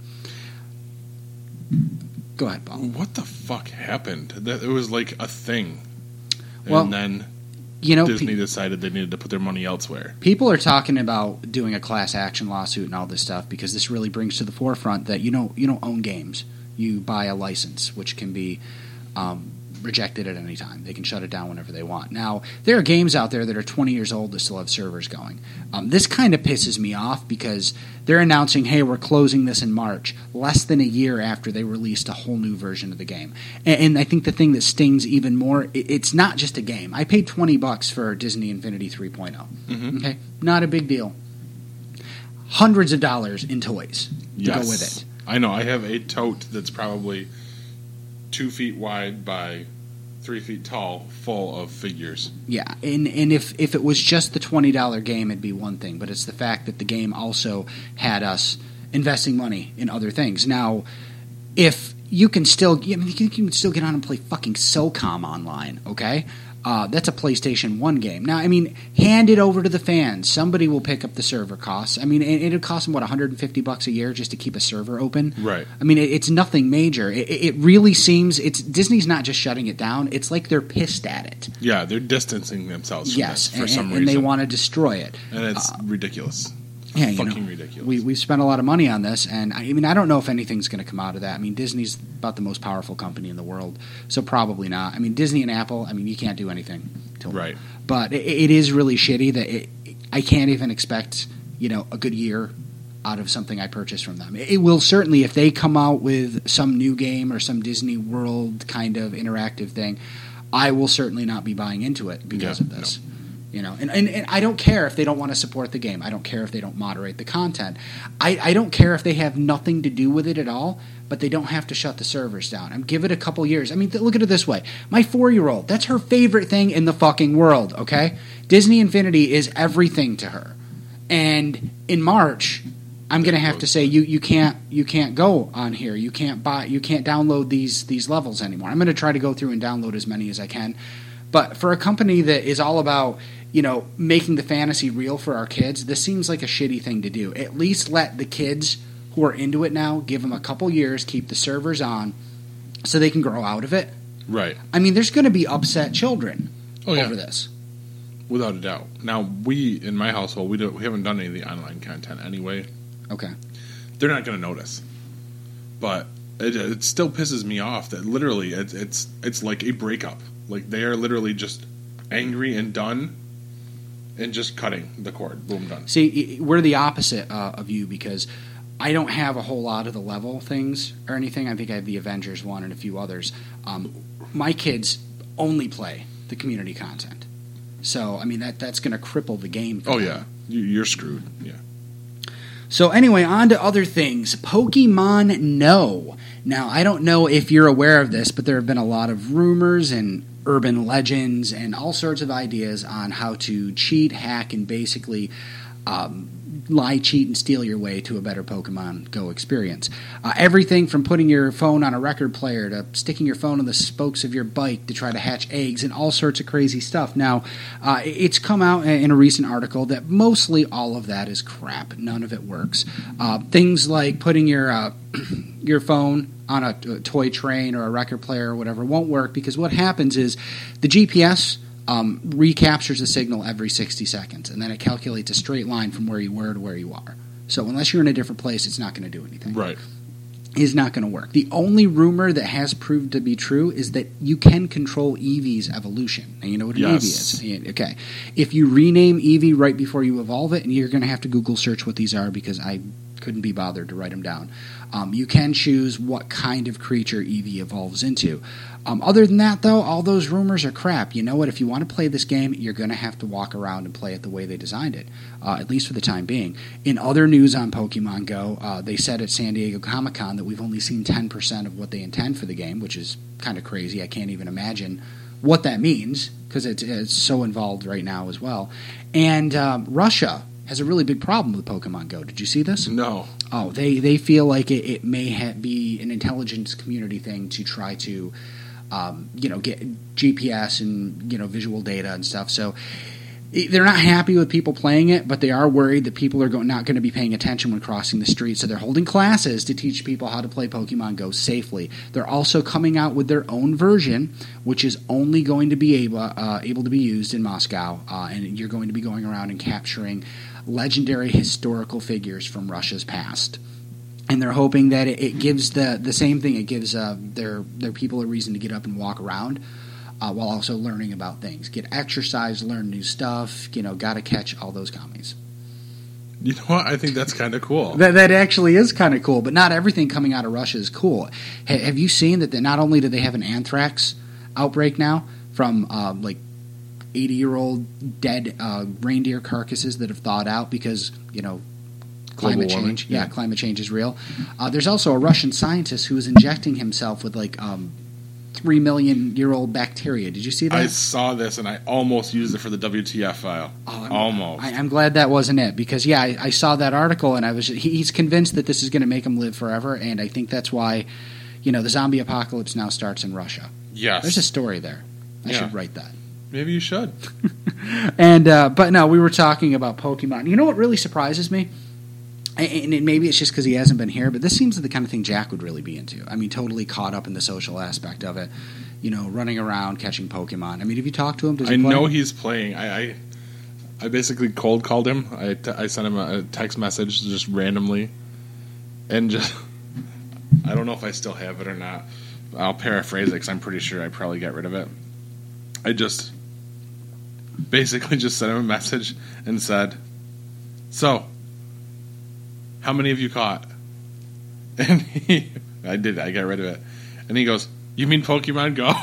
Go ahead, Paul. What the fuck happened? That it was like a thing, Well, and then You know, Disney decided they needed to put their money elsewhere. people are talking about doing a class action lawsuit and all this stuff because this really brings to the forefront that you don't own games. You buy a license, which can be rejected at any time. They can shut it down whenever they want. Now, there are games out there that are 20 years old that still have servers going. This kind of pisses me off because they're announcing, hey, we're closing this in March, less than a year after they released a whole new version of the game. And I think the thing that stings even more, it's not just a game. I paid $20 for Disney Infinity 3.0. Okay? Not a big deal. Hundreds of dollars in toys to go with it. I know. I have a tote that's probably 2 feet wide by 3 feet tall, full of figures. Yeah, and if it was just the $20 game, it'd be one thing. But it's the fact that the game also had us investing money in other things. Now, if you can still, you can still get on and play fucking SOCOM online, okay? That's a PlayStation 1 game. Now, I mean, hand it over to the fans. Somebody will pick up the server costs. I mean, it'll cost them, what, $150 a year just to keep a server open? Right. I mean, it's nothing major. It really seems, Disney's not just shutting it down. It's like they're pissed at it. Yeah, they're distancing themselves from Yes, this for some and reason. they want to destroy it. And it's ridiculous. Yeah, you Fucking know, ridiculous. We've spent a lot of money on this, and I mean, I don't know if anything's going to come out of that. I mean, Disney's about the most powerful company in the world, so probably not. I mean, Disney and Apple, I mean, you can't do anything to them. Right. But it is really shitty that I can't even expect, a good year out of something I purchased from them. It will certainly, if they come out with some new game or some Disney World kind of interactive thing, I will certainly not be buying into it because of this. And I don't care if they don't want to support the game. I don't care if they don't moderate the content. I don't care if they have nothing to do with it at all, but they don't have to shut the servers down. Give it a couple years. I mean, look at it this way. My 4-year-old, that's her favorite thing in the fucking world, okay? Disney Infinity is everything to her. And in March, I'm going to have to say you can't go on here. You can't download these levels anymore. I'm going to try to go through and download as many as I can. But for a company that is all about making the fantasy real for our kids, this seems like a shitty thing to do. At least let the kids who are into it now, give them a couple years, keep the servers on, so they can grow out of it. Right. I mean, there's going to be upset children yeah. over this. Without a doubt. Now, in my household, we haven't done any of the online content anyway. Okay. They're not going to notice. But it still pisses me off that literally it's like a breakup. Like, they are literally just angry and done and just cutting the cord. Boom, done. See, we're the opposite of you because I don't have a whole lot of the level things or anything. I think I have the Avengers one and a few others. My kids only play the community content. So, I mean, that's going to cripple the game for them. Yeah. You're screwed. Yeah. So anyway, on to other things. Pokemon No. Now, I don't know if you're aware of this, but there have been a lot of rumors and urban legends and all sorts of ideas on how to cheat, hack, and basically lie, cheat, and steal your way to a better Pokemon Go experience. Everything from putting your phone on a record player to sticking your phone on the spokes of your bike to try to hatch eggs and all sorts of crazy stuff. Now, it's come out in a recent article that mostly all of that is crap. None of it works. Things like putting your phone on a toy train or a record player or whatever won't work because what happens is the GPS recaptures the signal every 60 seconds, and then it calculates a straight line from where you were to where you are. So unless you're in a different place, it's not going to do anything. Right. is not going to work. The only rumor that has proved to be true is that you can control Eevee's evolution. Now, you know what an Yes. Eevee is. Okay. If you rename Eevee right before you evolve it, and you're going to have to Google search what these are because I couldn't be bothered to write them down. You can choose what kind of creature Eevee evolves into. Other than that, though, all those rumors are crap. You know what? If you want to play this game, you're going to have to walk around and play it the way they designed it, at least for the time being. In other news on Pokemon Go, they said at San Diego Comic-Con that we've only seen 10% of what they intend for the game, which is kind of crazy. I can't even imagine what that means because it's so involved right now as well. And Russia has a really big problem with Pokemon Go. Did you see this? No. Oh, they feel like it may be an intelligence community thing to try to, get GPS and visual data and stuff. So they're not happy with people playing it, but they are worried that people are not going to be paying attention when crossing the street. So they're holding classes to teach people how to play Pokemon Go safely. They're also coming out with their own version, which is only going to be able to be used in Moscow, and you're going to be going around and capturing legendary historical figures from Russia's past. And they're hoping that it gives the same thing. It gives their people a reason to get up and walk around while also learning about things. Get exercise, learn new stuff, got to catch all those commies. You know what? I think that's kind of cool. That actually is kind of cool, but not everything coming out of Russia is cool. Have you seen that not only do they have an anthrax outbreak now from 80-year-old dead reindeer carcasses that have thawed out because, climate Global warming. change. Yeah, climate change is real. There's also a Russian scientist who is injecting himself with 3 million-year-old bacteria. Did you see that? I saw this and I almost used it for the WTF file. Almost. I'm glad that wasn't it because, I saw that article and he's convinced that this is going to make him live forever, and I think that's why, the zombie apocalypse now starts in Russia. Yes. There's a story there. I should write that. Maybe you should. And but no, we were talking about Pokemon. You know what really surprises me? And maybe it's just because he hasn't been here, but this seems like the kind of thing Jack would really be into. I mean, totally caught up in the social aspect of it. Running around, catching Pokemon. I mean, have you talked to him? Does he I play? know he's playing. I basically cold called him. I sent him a text message just randomly. And just, I don't know if I still have it or not. I'll paraphrase it because I'm pretty sure I probably got rid of it. I just basically just sent him a message and said, "So, how many have you caught?" And I got rid of it. And he goes, "You mean Pokemon Go?"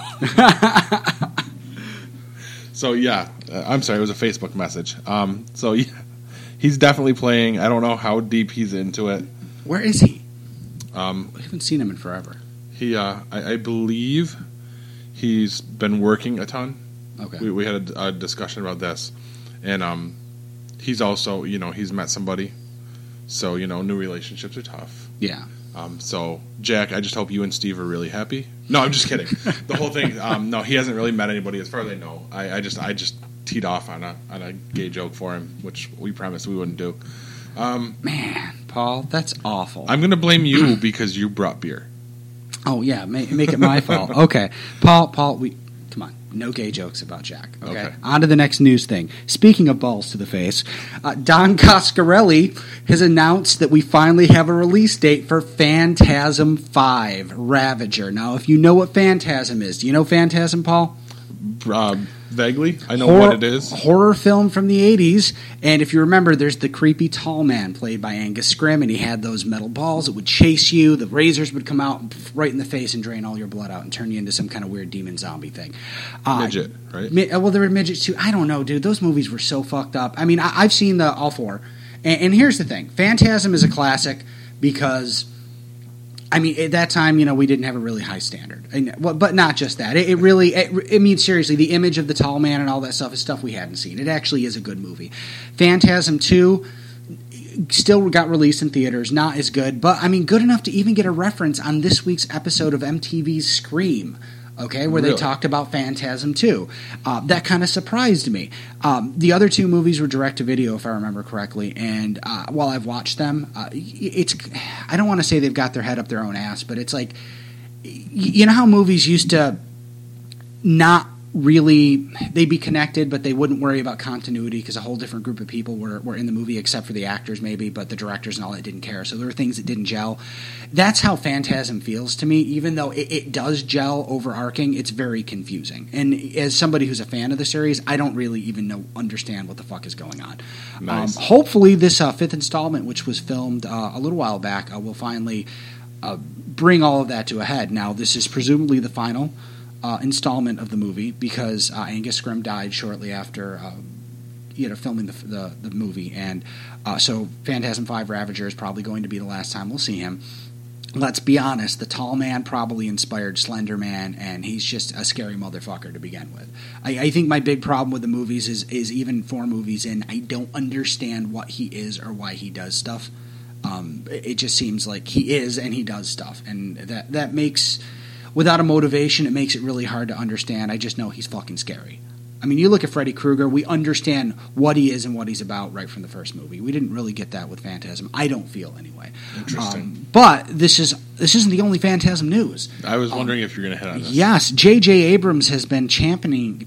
So yeah, I'm sorry, it was a Facebook message. So yeah, he's definitely playing. I don't know how deep he's into it. Where is he? We haven't seen him in forever. He, I believe, he's been working a ton. Okay. We had a discussion about this, and he's also, he's met somebody, so new relationships are tough. Yeah. So Jack, I just hope you and Steve are really happy. No, I'm just kidding. The whole thing. No, he hasn't really met anybody as far as I know. I just teed off on a gay joke for him, which we promised we wouldn't do. Man, Paul, that's awful. I'm going to blame you because you brought beer. Oh yeah, make it my fault. Okay, Paul, come on, no gay jokes about Jack. Okay, on to the next news thing. Speaking of balls to the face, Don Coscarelli has announced that we finally have a release date for Phantasm 5: Ravager. Now, if you know what Phantasm is, do you know Phantasm, Paul? Vaguely, I know what it is. Horror film from the 80s, and if you remember, there's the creepy tall man played by Angus Scrimm, and he had those metal balls that would chase you. The razors would come out right in the face and drain all your blood out and turn you into some kind of weird demon zombie thing. Midget, right? Well, there were midgets too. I don't know, dude. Those movies were so fucked up. I mean, I've seen all four, and here's the thing: Phantasm is a classic because, I mean, at that time, we didn't have a really high standard. But not just that. It really, seriously, the image of the tall man and all that stuff is stuff we hadn't seen. It actually is a good movie. Phantasm 2 still got released in theaters, not as good, but, good enough to even get a reference on this week's episode of MTV's Scream, where they talked about Phantasm 2. That kind of surprised me. The other two movies were direct-to-video, if I remember correctly, and while I've watched them, I don't want to say they've got their head up their own ass, but it's like, you know how movies used to not really, they'd be connected, but they wouldn't worry about continuity because a whole different group of people were in the movie, except for the actors maybe, but the directors and all that didn't care. So there were things that didn't gel. That's how Phantasm feels to me. Even though it does gel overarching, it's very confusing. And as somebody who's a fan of the series, I don't really even understand what the fuck is going on. Nice. Hopefully this fifth installment, which was filmed a little while back, will finally bring all of that to a head. Now, this is presumably the final installment of the movie because Angus Scrimm died shortly after filming the movie, and so Phantasm 5 Ravager is probably going to be the last time we'll see him. Let's be honest, the tall man probably inspired Slender Man, and he's just a scary motherfucker to begin with. I think my big problem with the movies is even 4 movies in, I don't understand what he is or why he does stuff. It just seems like he is and he does stuff, and that makes... Without a motivation, it makes it really hard to understand. I just know he's fucking scary. I mean, you look at Freddy Krueger, we understand what he is and what he's about right from the first movie. We didn't really get that with Phantasm. I don't feel anyway. Interesting. But this isn't the only Phantasm news. I was wondering if you're going to hit on this. Yes, J.J. Abrams has been championing.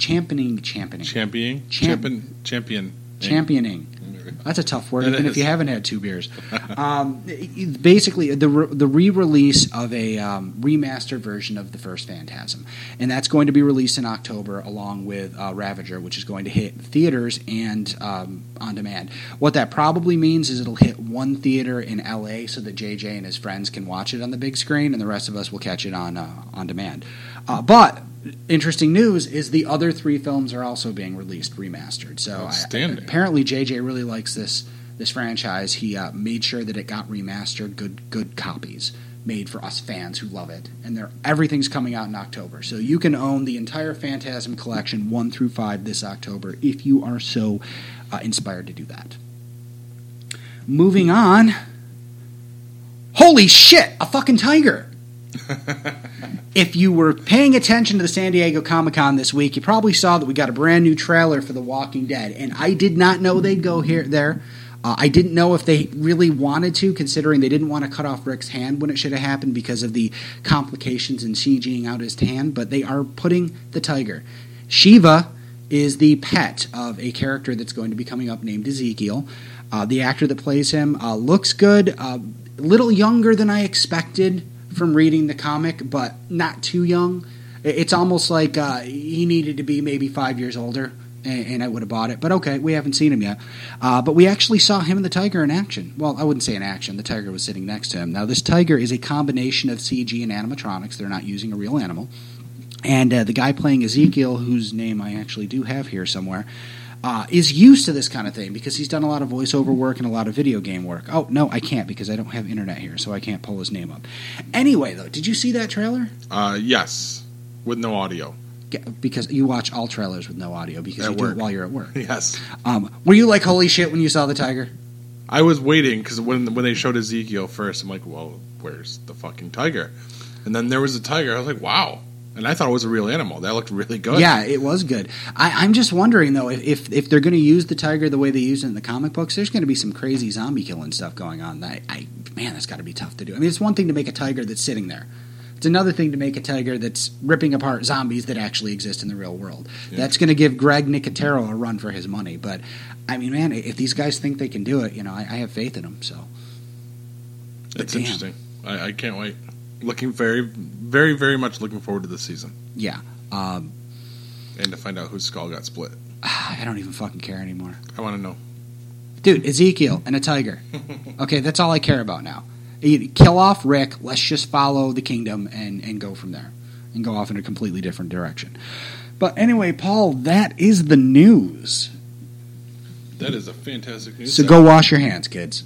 That's a tough word, even if you haven't had 2 beers. Basically, the re-release of a remastered version of the first Phantasm. And that's going to be released in October along with Ravager, which is going to hit theaters and on demand. What that probably means is it'll hit one theater in L.A. so that JJ and his friends can watch it on the big screen, and the rest of us will catch it on demand. But... interesting news is the other 3 films are also being released remastered. So apparently JJ really likes this franchise. He made sure that it got remastered, good copies made for us fans who love it. And everything's coming out in October. So you can own the entire Phantasm collection 1 through 5 this October if you are so inspired to do that. Moving on. Holy shit, a fucking tiger! If you were paying attention to the San Diego Comic-Con this week, you probably saw that we got a brand new trailer for The Walking Dead, and I did not know they'd go there. I didn't know if they really wanted to, considering they didn't want to cut off Rick's hand when it should have happened because of the complications in CGing out his hand, but they are putting the tiger. Shiva is the pet of a character that's going to be coming up named Ezekiel. The actor that plays him looks good, a little younger than I expected from reading the comic, but not too young. It's almost like he needed to be maybe 5 years older, and I would have bought it. But okay, we haven't seen him yet. But we actually saw him and the tiger in action. Well, I wouldn't say in action. The tiger was sitting next to him. Now, this tiger is a combination of CG and animatronics. They're not using a real animal. And the guy playing Ezekiel, whose name I actually do have here somewhere, is used to this kind of thing because he's done a lot of voiceover work and a lot of video game work. Oh, no, I can't because I don't have internet here, so I can't pull his name up. Anyway, though, did you see that trailer? Yes, with no audio. Because you watch all trailers with no audio because you do it while you're at work. Yes. Were you like, holy shit, when you saw the tiger? I was waiting because when they showed Ezekiel first, I'm like, well, where's the fucking tiger? And then there was a tiger. I was like, wow. And I thought it was a real animal. That looked really good. Yeah, it was good. I'm just wondering, though, if they're going to use the tiger the way they use it in the comic books, there's going to be some crazy zombie killing stuff going on. Man, that's got to be tough to do. I mean, it's one thing to make a tiger that's sitting there. It's another thing to make a tiger that's ripping apart zombies that actually exist in the real world. Yeah. That's going to give Greg Nicotero a run for his money. But, I mean, man, if these guys think they can do it, I have faith in them. So, it's interesting. I can't wait. Looking very, very, very much looking forward to this season. Yeah. And to find out whose skull got split. I don't even fucking care anymore. I want to know. Dude, Ezekiel and a tiger. Okay, that's all I care about now. You kill off Rick, let's just follow the kingdom and go from there. And go off in a completely different direction. But anyway, Paul, that is the news. That is a fantastic news. So go wash your hands, kids.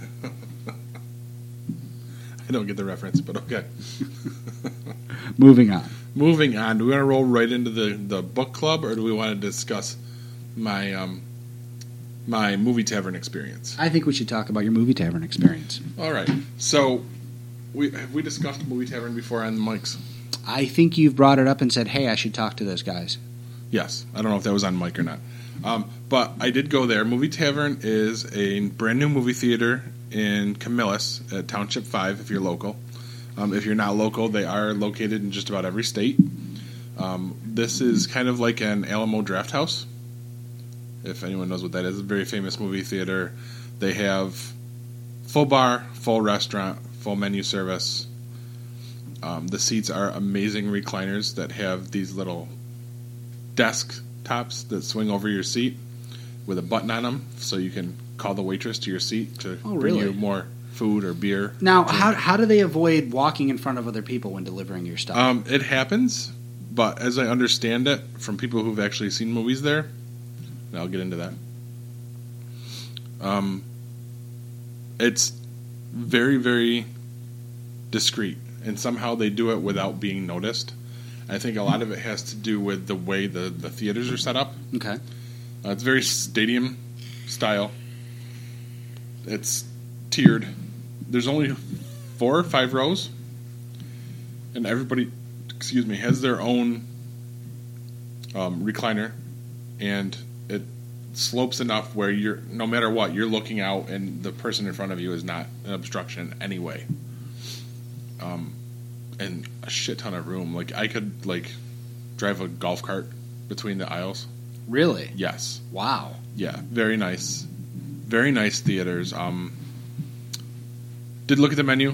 I don't get the reference, but okay. Moving on. Do we want to roll right into the book club, or do we want to discuss my my movie tavern experience? I think we should talk about your movie tavern experience. All right. So, have we discussed movie tavern before on the mics? I think you've brought it up and said, hey, I should talk to those guys. Yes. I don't know if that was on mic or not. But I did go there. Movie Tavern is a brand new movie theater in Camillus at Township 5 if you're local. If you're not local, they are located in just about every state. This is kind of like an Alamo Draft House, if anyone knows what that is. It's a very famous movie theater. They have full bar, full restaurant, full menu service. The seats are amazing recliners that have these little desk tops that swing over your seat with a button on them, so you can call the waitress to your seat to bring you more food or beer. Now, how do they avoid walking in front of other people when delivering your stuff? It happens, but as I understand it from people who've actually seen movies there, and I'll get into that, it's very, very discreet, and somehow they do it without being noticed. I think a lot of it has to do with the way the theaters are set up. Okay. It's very stadium style. It's tiered. There's only 4 or 5 rows, and everybody, has their own recliner, and it slopes enough where no matter what, you're looking out, and the person in front of you is not an obstruction anyway. And a shit ton of room. Like, I could drive a golf cart between the aisles. Really? Yes. Wow. Yeah, very nice. Very nice theaters. Did look at the menu.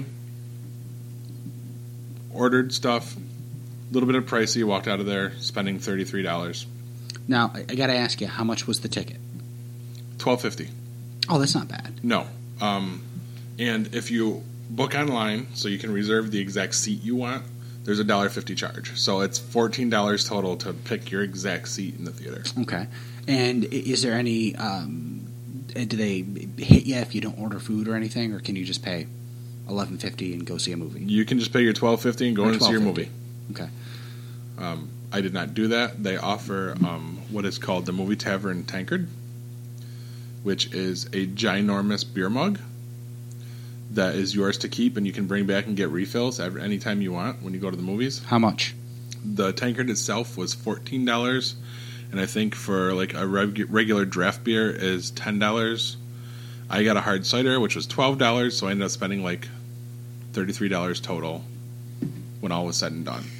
Ordered stuff. A little bit of pricey. Walked out of there spending $33. Now, I got to ask you, how much was the ticket? $12.50. Oh, that's not bad. No. And if you book online, so you can reserve the exact seat you want, there's a $1.50 charge. So it's $14 total to pick your exact seat in the theater. Okay. And is there any... do they hit you if you don't order food or anything, or can you just pay $11.50 and go see a movie? You can just pay your $12.50 and go in and see your movie. Okay. I did not do that. They offer what is called the Movie Tavern Tankard, which is a ginormous beer mug that is yours to keep, and you can bring back and get refills anytime you want when you go to the movies. How much? The tankard itself was $14, and I think for like a regular draft beer is $10. I got a hard cider, which was $12, so I ended up spending like $33 total when all was said and done.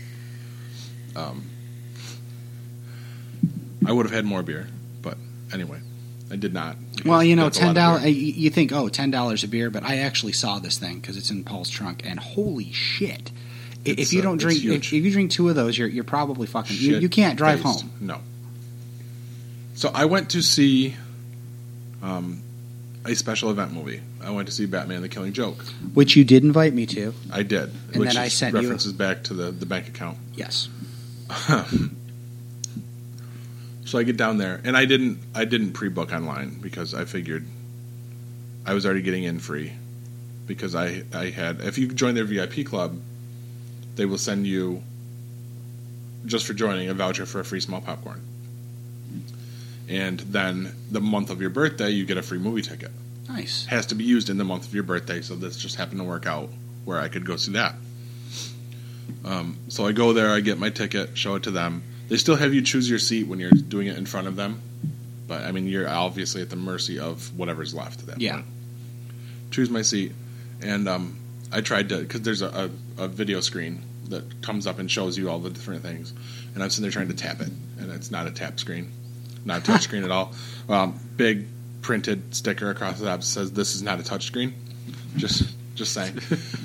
I would have had more beer, but anyway, I did not. Well, you know, That's a lot of $10. beer. You think, oh, $10 a beer, but I actually saw this thing because it's in Paul's trunk, and holy shit! If you don't it's drink, huge. if you drink 2 of those, you're probably fucking. You Shit can't drive faced. home. No. So I went to see a special event movie. I went to see Batman: The Killing Joke. Which you did invite me to. I did, And which then I sent you- references back to the bank account. Yes. So I get down there, and I didn't pre-book online because I figured I was already getting in free because I had, if you join their VIP club, they will send you, just for joining, a voucher for a free small popcorn. And then the month of your birthday, you get a free movie ticket. Nice. Has to be used in the month of your birthday, so this just happened to work out where I could go see that. So I go there, I get my ticket, show it to them. They still have you choose your seat when you're doing it in front of them, but I mean, you're obviously at the mercy of whatever's left at that point. Choose my seat, and I tried to, because there's a video screen that comes up and shows you all the different things, and I'm sitting there trying to tap it, and it's not a tap screen, not a touch screen at all. Big printed sticker across the top says this is not a touch screen. Just saying.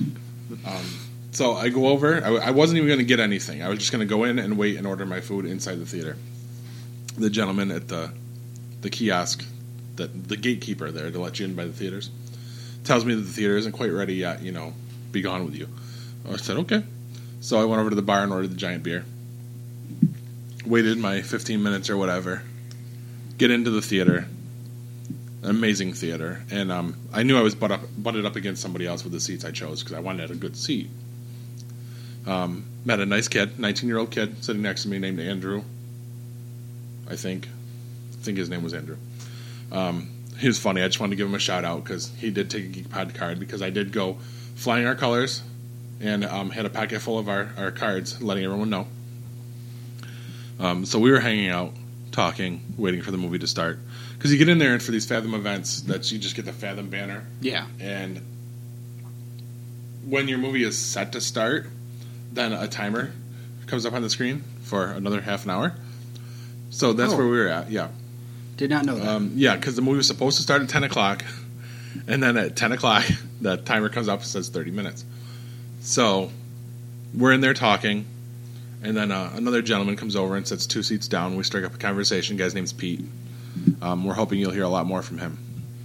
So I go over. I wasn't even going to get anything. I was just going to go in and wait and order my food inside the theater. The gentleman at the kiosk, the gatekeeper there to let you in by the theaters, tells me that the theater isn't quite ready yet. Be gone with you. I said, okay. So I went over to the bar and ordered the giant beer. Waited my 15 minutes or whatever. Get into the theater. An amazing theater. And I knew I was butted up against somebody else with the seats I chose because I wanted a good seat. Met a nice kid, 19-year-old kid, sitting next to me named Andrew. I think his name was Andrew. He was funny. I just wanted to give him a shout out because he did take a Geek Pod card because I did go flying our colors and had a packet full of our cards, letting everyone know. So we were hanging out, talking, waiting for the movie to start. Because you get in there and for these Fathom events, that you just get the Fathom banner. Yeah. And when your movie is set to start, then a timer comes up on the screen for another half an hour. So that's where we were at. Yeah. Did not know that. Yeah, because the movie was supposed to start at 10 o'clock, and then at 10 o'clock, the timer comes up and says 30 minutes. So we're in there talking, and then another gentleman comes over and sits 2 seats down. We strike up a conversation. The guy's name's Pete. We're hoping you'll hear a lot more from him.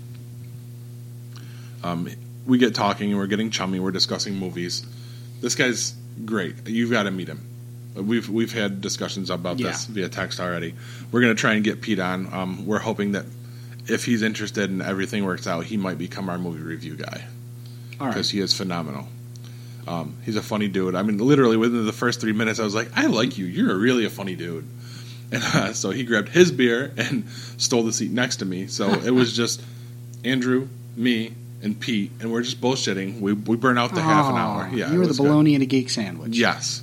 We get talking, and we're getting chummy. We're discussing movies. This guy's great. You've got to meet him. We've had discussions about this via text already. We're going to try and get Pete on. We're hoping that if he's interested and everything works out, he might become our movie review guy. All right. Because he is phenomenal. He's a funny dude. I mean, literally within the first 3 minutes, I was like, I like you. You're really a funny dude. And so he grabbed his beer and stole the seat next to me. So it was just Andrew, me, and Pete, and we're just bullshitting. We burn out the half an hour. Yeah, you were it the was bologna and a geek sandwich. good. Yes.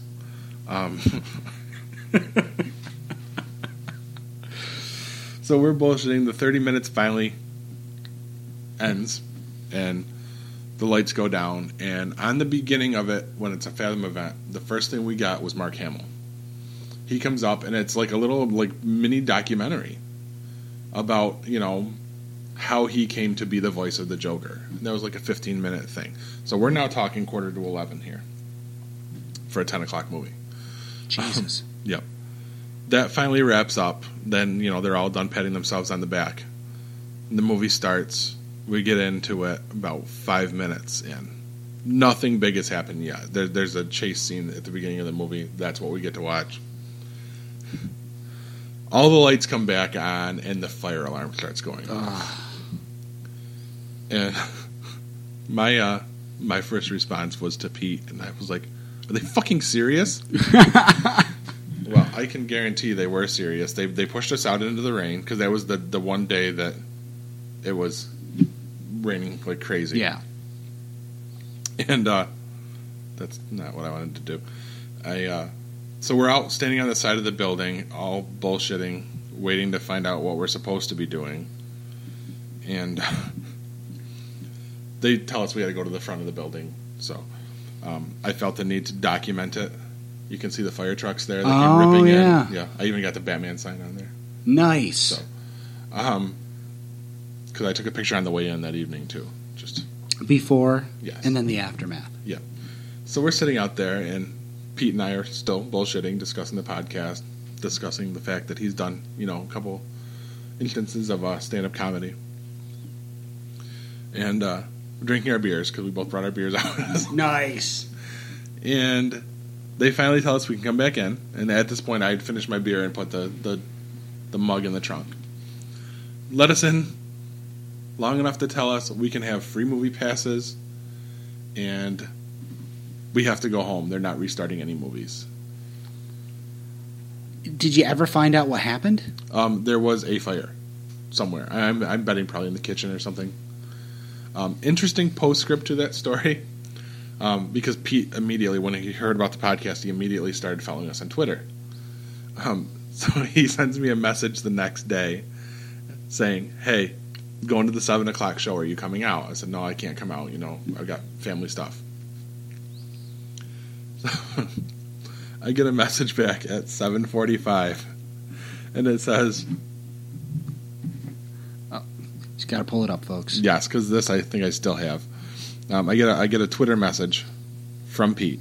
So we're bullshitting. The 30 minutes finally ends, and the lights go down. And on the beginning of it, when it's a Fathom event, the first thing we got was Mark Hamill. He comes up, and it's like a little mini documentary about, how he came to be the voice of the Joker. And that was like a 15-minute thing. So we're now talking 10:45 here for a 10 o'clock movie. Jesus. Yep. That finally wraps up. Then, they're all done patting themselves on the back. The movie starts. We get into it about 5 minutes in. Nothing big has happened yet. There's a chase scene at the beginning of the movie. That's what we get to watch. All the lights come back on, and the fire alarm starts going off. And my first response was to Pete, and I was like, are they fucking serious? Well, I can guarantee they were serious. They pushed us out into the rain, because that was the one day that it was raining like crazy. Yeah. And that's not what I wanted to do. So we're out standing on the side of the building, all bullshitting, waiting to find out what we're supposed to be doing. And they tell us we got to go to the front of the building. So I felt the need to document it. You can see the fire trucks there. They came ripping in. Yeah, I even got the Batman sign on there. Nice. So, because I took a picture on the way in that evening too. Just before, yes, and then the aftermath. Yeah. So we're sitting out there, and Pete and I are still bullshitting, discussing the podcast, discussing the fact that he's done, a couple instances of stand-up comedy, and drinking our beers because we both brought our beers out. Nice. And they finally tell us we can come back in, and at this point, I had finished my beer and put the mug in the trunk. Let us in long enough to tell us we can have free movie passes, and we have to go home. They're not restarting any movies. Did you ever find out what happened? There was a fire somewhere. I'm betting probably in the kitchen or something. Interesting postscript to that story, because Pete immediately, when he heard about the podcast, he immediately started following us on Twitter. So he sends me a message the next day saying, hey, going to the 7 o'clock show, are you coming out? I said, no, I can't come out. I've got family stuff. So I get a message back at 7:45, and it says, Just got to pull it up, folks. yes, because this I think I still have. I get a Twitter message from Pete.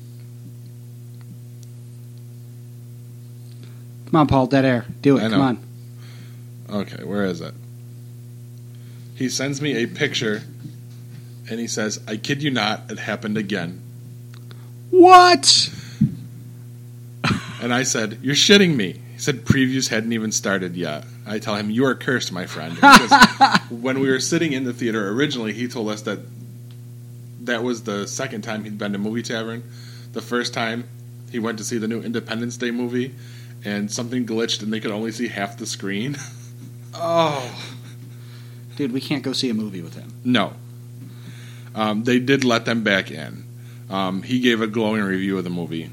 Come on, Paul, dead air. Do it. I know. Come on. Okay, where is it? He sends me a picture, and he says, I kid you not, it happened again. What? And I said, you're shitting me. He said previews hadn't even started yet. I tell him, you are cursed, my friend. Because when we were sitting in the theater originally, he told us that was the second time he'd been to Movie Tavern. The first time, he went to see the new Independence Day movie, and something glitched, and they could only see half the screen. Oh. Dude, we can't go see a movie with him. No. They did let them back in. He gave a glowing review of the movie.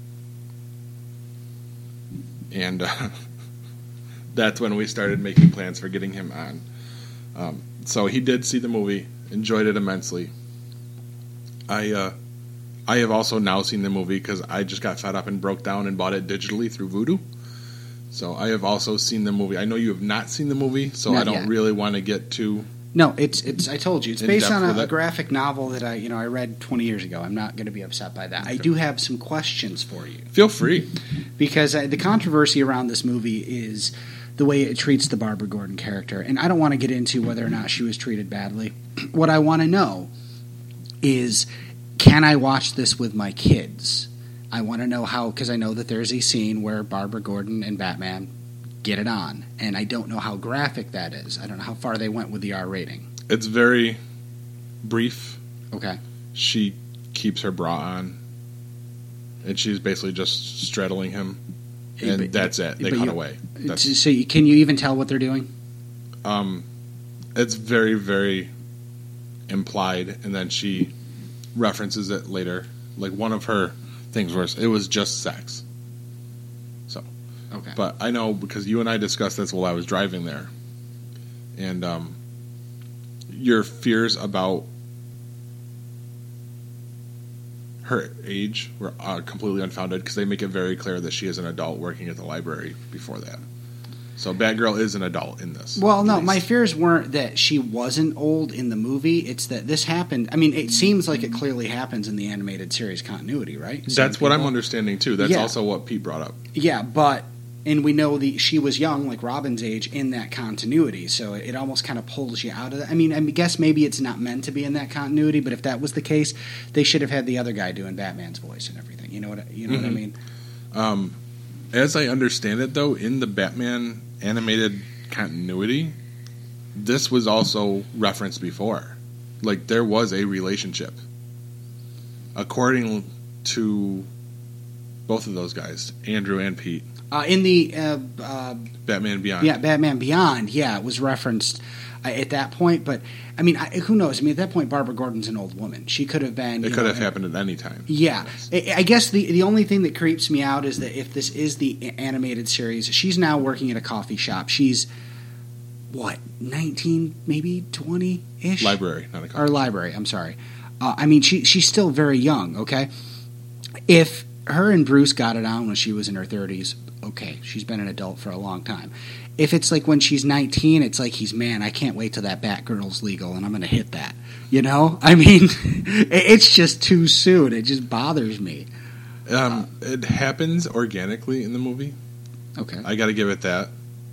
And that's when we started making plans for getting him on. So he did see the movie, enjoyed it immensely. I I have also now seen the movie because I just got fed up and broke down and bought it digitally through Vudu. So I have also seen the movie. I know you have not seen the movie, so Not I don't yet. really want to get too... No, it's. I told you, it's In based depth on with a it? graphic novel that I read 20 years ago. I'm not going to be upset by that. I do have some questions for you Feel free. because the controversy around this movie is the way it treats the Barbara Gordon character, and I don't want to get into whether or not she was treated badly. What I want to know is, can I watch this with my kids? I want to know how, because I know that there's a scene where Barbara Gordon and Batman get it on, and I don't know how graphic that is. I don't know how far they went with the R rating. It's very brief. Okay. She keeps her bra on, and she's basically just straddling him, and But- that's it. They but cut you- away. Can you even tell what they're doing? It's very, very implied, and then she references it later. Like one of her things was, it was just sex. So, Okay. but I know because you and I discussed this while I was driving there, and your fears about her age were completely unfounded because they make it very clear that she is an adult working at the library before that. So Batgirl is an adult in this. Well, no, at my least. fears weren't that she wasn't old in the movie. It's that this happened. I mean, it seems like it clearly happens in the animated series continuity, right? That's Same what I'm people? understanding too. That's Yeah. also what Pete brought up. Yeah, but and we know she was young, like Robin's age, in that continuity. So it almost kind of pulls you out of that. I mean, I guess maybe it's not meant to be in that continuity, but if that was the case, they should have had the other guy doing Batman's voice and everything. You know what I mean? As I understand it, though, in the Batman animated continuity, this was also referenced before. Like, there was a relationship. According to both of those guys, Andrew and Pete, In the Batman Beyond. yeah, Batman Beyond, yeah, it was referenced at that point. But I mean, who knows? I mean, at that point, Barbara Gordon's an old woman. She could have been. It could have happened at any time. Yeah, I guess the only thing that creeps me out is that if this is the animated series, she's now working at a coffee shop. She's what, 19, maybe 20-ish? Library, not a Or comic. library, I'm sorry. I mean, she's still very young, okay? If her and Bruce got it on when she was in her 30s, okay, she's been an adult for a long time. If it's like when she's 19, it's like man, I can't wait till that Batgirl's legal and I'm going to hit that. You know? I mean, it's just too soon. It just bothers me. It happens organically in the movie. Okay. I got to give it that.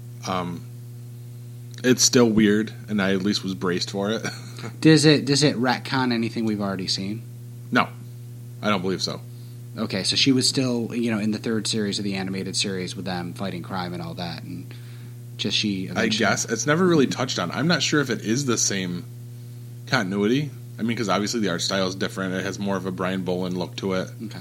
It's still weird, and I at least was braced for it. Does it retcon anything we've already seen? No, I don't believe so. Okay, so she was still, in the third series of the animated series with them fighting crime and all that, and just she. I eventually- guess it's never really touched on. I'm not sure if it is the same continuity. I mean, because obviously the art style is different. It has more of a Brian Bolland look to it. Okay.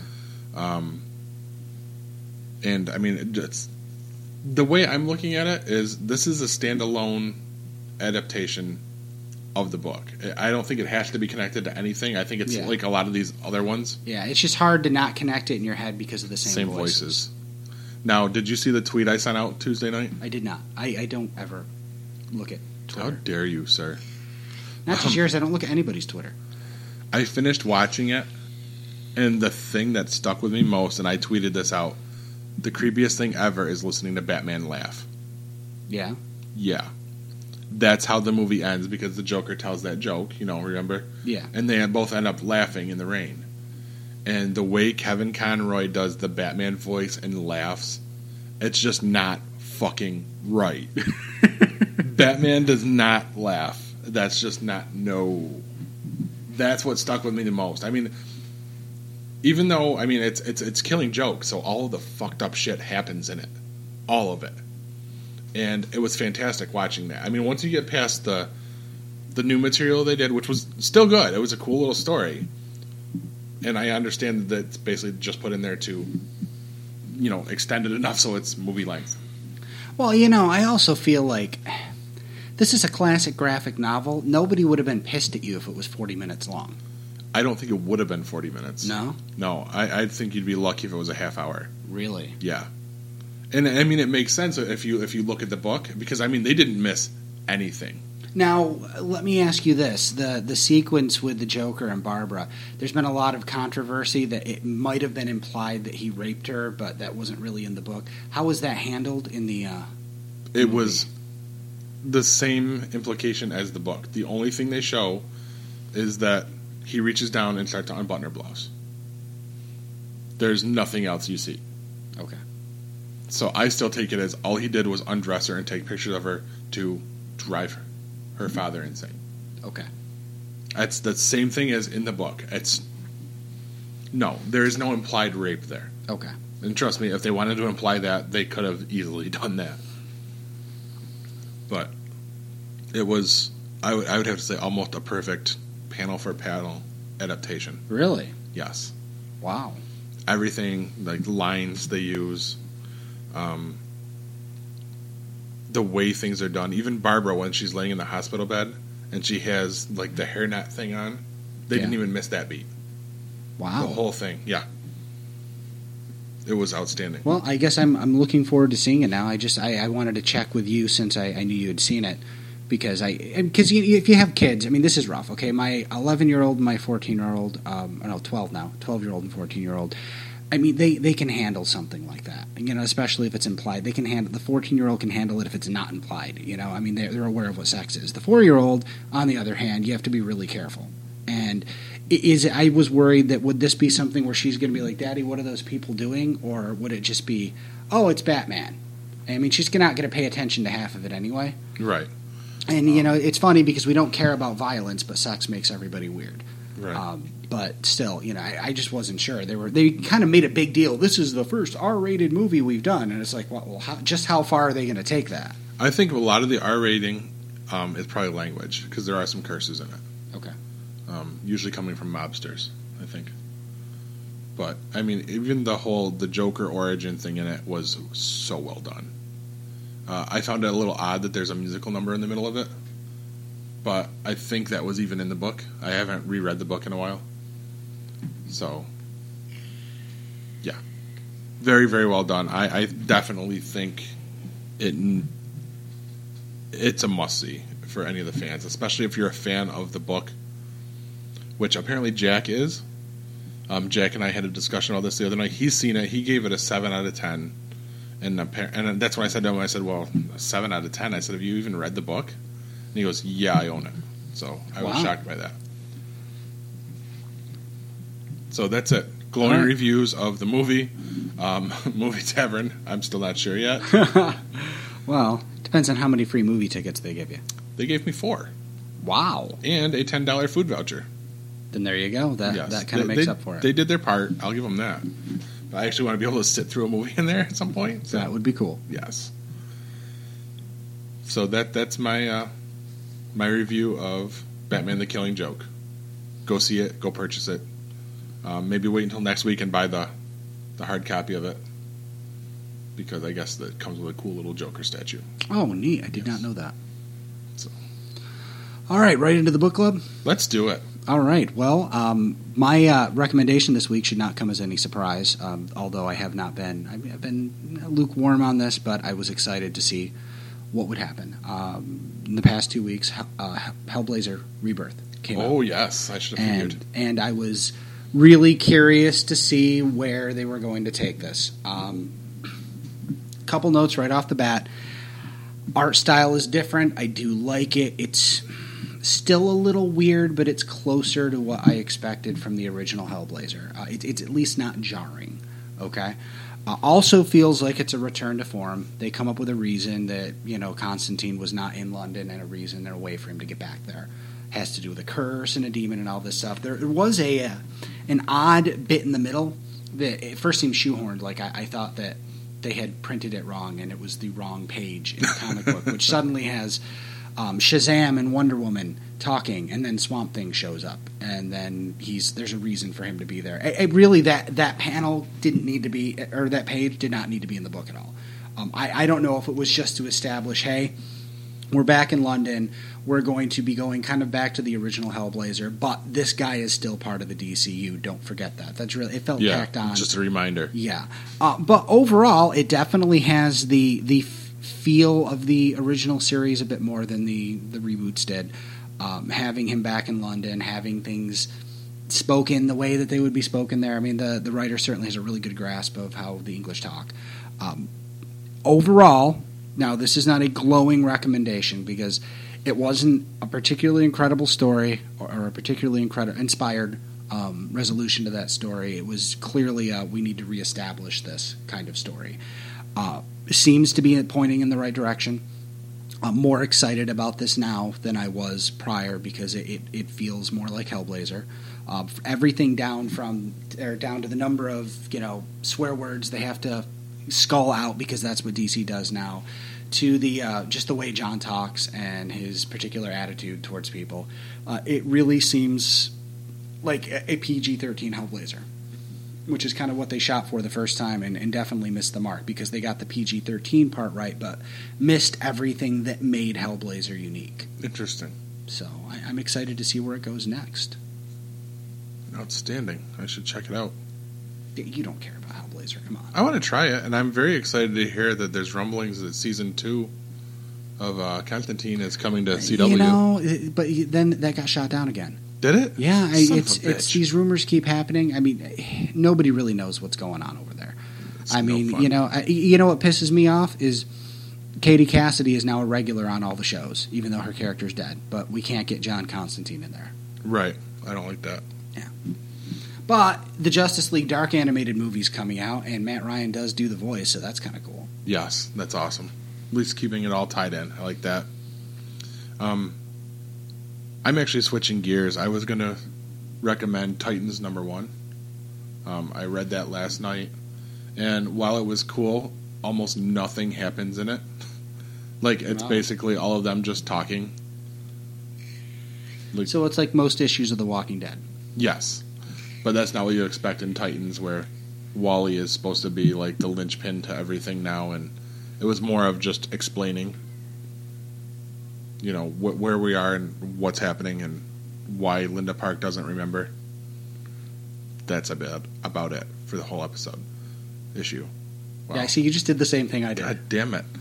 And I mean, it's the way I'm looking at it is this is a standalone adaptation of the book. I don't think it has to be connected to anything. I think it's Yeah. like a lot of these other ones. Yeah, it's just hard to not connect it in your head because of the same Voices. Now, did you see the tweet I sent out Tuesday night? I did not. I don't ever look at How Twitter. dare you, sir? Not just yours. I don't look at anybody's Twitter. I finished watching it, and the thing that stuck with me most, and I tweeted this out, the creepiest thing ever is listening to Batman laugh. Yeah. Yeah. That's how the movie ends, because the Joker tells that joke, remember? Yeah. And they both end up laughing in the rain. And the way Kevin Conroy does the Batman voice and laughs, it's just not fucking right. Batman does not laugh. That's just not, no. That's what stuck with me the most. I mean, even though, it's killing jokes, so all of the fucked up shit happens in it. All of it. And it was fantastic watching that. I mean, once you get past the new material they did, which was still good, it was a cool little story. And I understand that it's basically just put in there to, extend it enough so it's movie length. Well, I also feel like this is a classic graphic novel. Nobody would have been pissed at you if it was 40 minutes long. I don't think it would have been 40 minutes. No? No, I think you'd be lucky if it was a half hour. Really? Yeah. And I mean, it makes sense if you look at the book, because I mean, they didn't miss anything. Now, let me ask you this. The sequence with the Joker and Barbara, there's been a lot of controversy that it might have been implied that he raped her, but that wasn't really in the book. How was that handled in the It was the same implication as the book. The only thing they show is that he reaches down and starts to unbutton her blouse. There's nothing else you see. Okay. So I still take it as all he did was undress her and take pictures of her to drive her father insane. Okay. That's the same thing as in the book. No, there is no implied rape there. Okay. And trust me, if they wanted to imply that, they could have easily done that. But it was, I would have to say, almost a perfect panel for panel adaptation. Really? Yes. Wow. Everything, like the lines they use, the way things are done. Even Barbara, when she's laying in the hospital bed and she has like the hairnet thing on, they didn't even miss that beat. Wow. The whole thing, yeah. It was outstanding. Well, I guess I'm looking forward to seeing it now. I wanted to check with you since I knew you had seen it because if you have kids, I mean, this is rough. Okay, my 11-year-old and my 14-year-old, 12 now, 12-year-old and 14-year-old. I mean, they can handle something like that, especially if it's implied. They can handle, the 14-year-old can handle it if it's not implied, I mean, they're aware of what sex is. The 4-year-old, on the other hand, you have to be really careful. And I was worried that would this be something where she's going to be like, Daddy, what are those people doing? Or would it just be, oh, it's Batman? I mean, she's not going to pay attention to half of it anyway. Right. And, it's funny because we don't care about violence, but sex makes everybody weird. Right. But still, I just wasn't sure. They kind of made a big deal. This is the first R-rated movie we've done. And it's like, well, how far are they going to take that? I think a lot of the R rating is probably language, because there are some curses in it. Okay. Usually coming from mobsters, I think. But, I mean, even the Joker origin thing in it was so well done. I found it a little odd that there's a musical number in the middle of it. But I think that was even in the book. I haven't reread the book in a while. So, yeah. Very, very well done. I definitely think it's a must-see for any of the fans, especially if you're a fan of the book, which apparently Jack is. Jack and I had a discussion about this the other night. He's seen it. He gave it a 7 out of 10. And that's what I said to him. I said, well, a 7 out of 10. I said, have you even read the book? And he goes, yeah, I own it. So I was shocked by that. So that's it. Glowing reviews of the movie. Movie Tavern. I'm still not sure yet. Well, depends on how many free movie tickets they give you. They gave me 4. Wow. And a $10 food voucher. Then there you go. That kind of makes up for it. They did their part. I'll give them that. But I actually want to be able to sit through a movie in there at some point. So. That would be cool. Yes. So that's my my review of Batman the Killing Joke. Go see it. Go purchase it. Maybe wait until next week and buy the hard copy of it. Because I guess that comes with a cool little Joker statue. Oh, neat. I did not know that. So. All right, right into the book club? Let's do it. All right. Well, my recommendation this week should not come as any surprise, although I've been lukewarm on this, but I was excited to see what would happen. In the past 2 weeks, Hellblazer Rebirth came out. Oh, yes. I should have figured. And I was really curious to see where they were going to take this. Couple notes right off the bat. Art style is different. I do like it. It's still a little weird, but it's closer to what I expected from the original Hellblazer. It's at least not jarring. Okay. Also feels like it's a return to form. They come up with a reason that Constantine was not in London, and a reason and a way for him to get back there. Has to do with a curse and a demon and all this stuff. There was an odd bit in the middle that at first seemed shoehorned. Like I thought that they had printed it wrong and it was the wrong page in the comic book, which suddenly has Shazam and Wonder Woman talking, and then Swamp Thing shows up, and then there's a reason for him to be there. Really, that panel didn't need to be, or that page did not need to be in the book at all. I don't know if it was just to establish, hey, we're back in London, we're going to be going kind of back to the original Hellblazer, but this guy is still part of the DCU. Don't forget that. That's really, it felt packed on. Just a reminder. Yeah, but overall, it definitely has the feel of the original series a bit more than the reboots did. Having him back in London, having things spoken the way that they would be spoken there. I mean, the writer certainly has a really good grasp of how the English talk. Overall, now this is not a glowing recommendation because it wasn't a particularly incredible story or a particularly inspired resolution to that story. It was clearly we need to reestablish this kind of story. Seems to be pointing in the right direction. I'm more excited about this now than I was prior because it feels more like Hellblazer. Everything down to the number of swear words they have to skull out because that's what DC does now, to the just the way John talks and his particular attitude towards people. It really seems like a PG-13 Hellblazer, which is kind of what they shot for the first time and definitely missed the mark because they got the PG-13 part right but missed everything that made Hellblazer unique. Interesting. So I'm excited to see where it goes next. Outstanding. I should check it out. You don't care about Hellblazer, come on. I want to try it, and I'm very excited to hear that there's rumblings that season 2 of Constantine is coming to CW. But then that got shot down again. Did it? Yeah, Son it's of a bitch. these rumors keep happening. I mean, nobody really knows what's going on over there. It's I no mean, fun. you know what pisses me off is Katie Cassidy is now a regular on all the shows, even though her character's dead. But we can't get John Constantine in there. Right. I don't like that. Yeah. But the Justice League Dark animated movie's coming out, and Matt Ryan does do the voice, so that's kind of cool. Yes, that's awesome. At least keeping it all tied in. I like that. I'm actually switching gears. I was going to recommend Titans #1. I read that last night, and while it was cool, almost nothing happens in it. Like, it's Wow. basically all of them just talking. Like, So it's like most issues of The Walking Dead. yes, but that's not what you expect in Titans, where Wally is supposed to be like the linchpin to everything now, and it was more of just explaining, where we are and what's happening and why Linda Park doesn't remember. That's about it for the whole issue. Wow. Yeah, I see you just did the same thing I did. God damn it.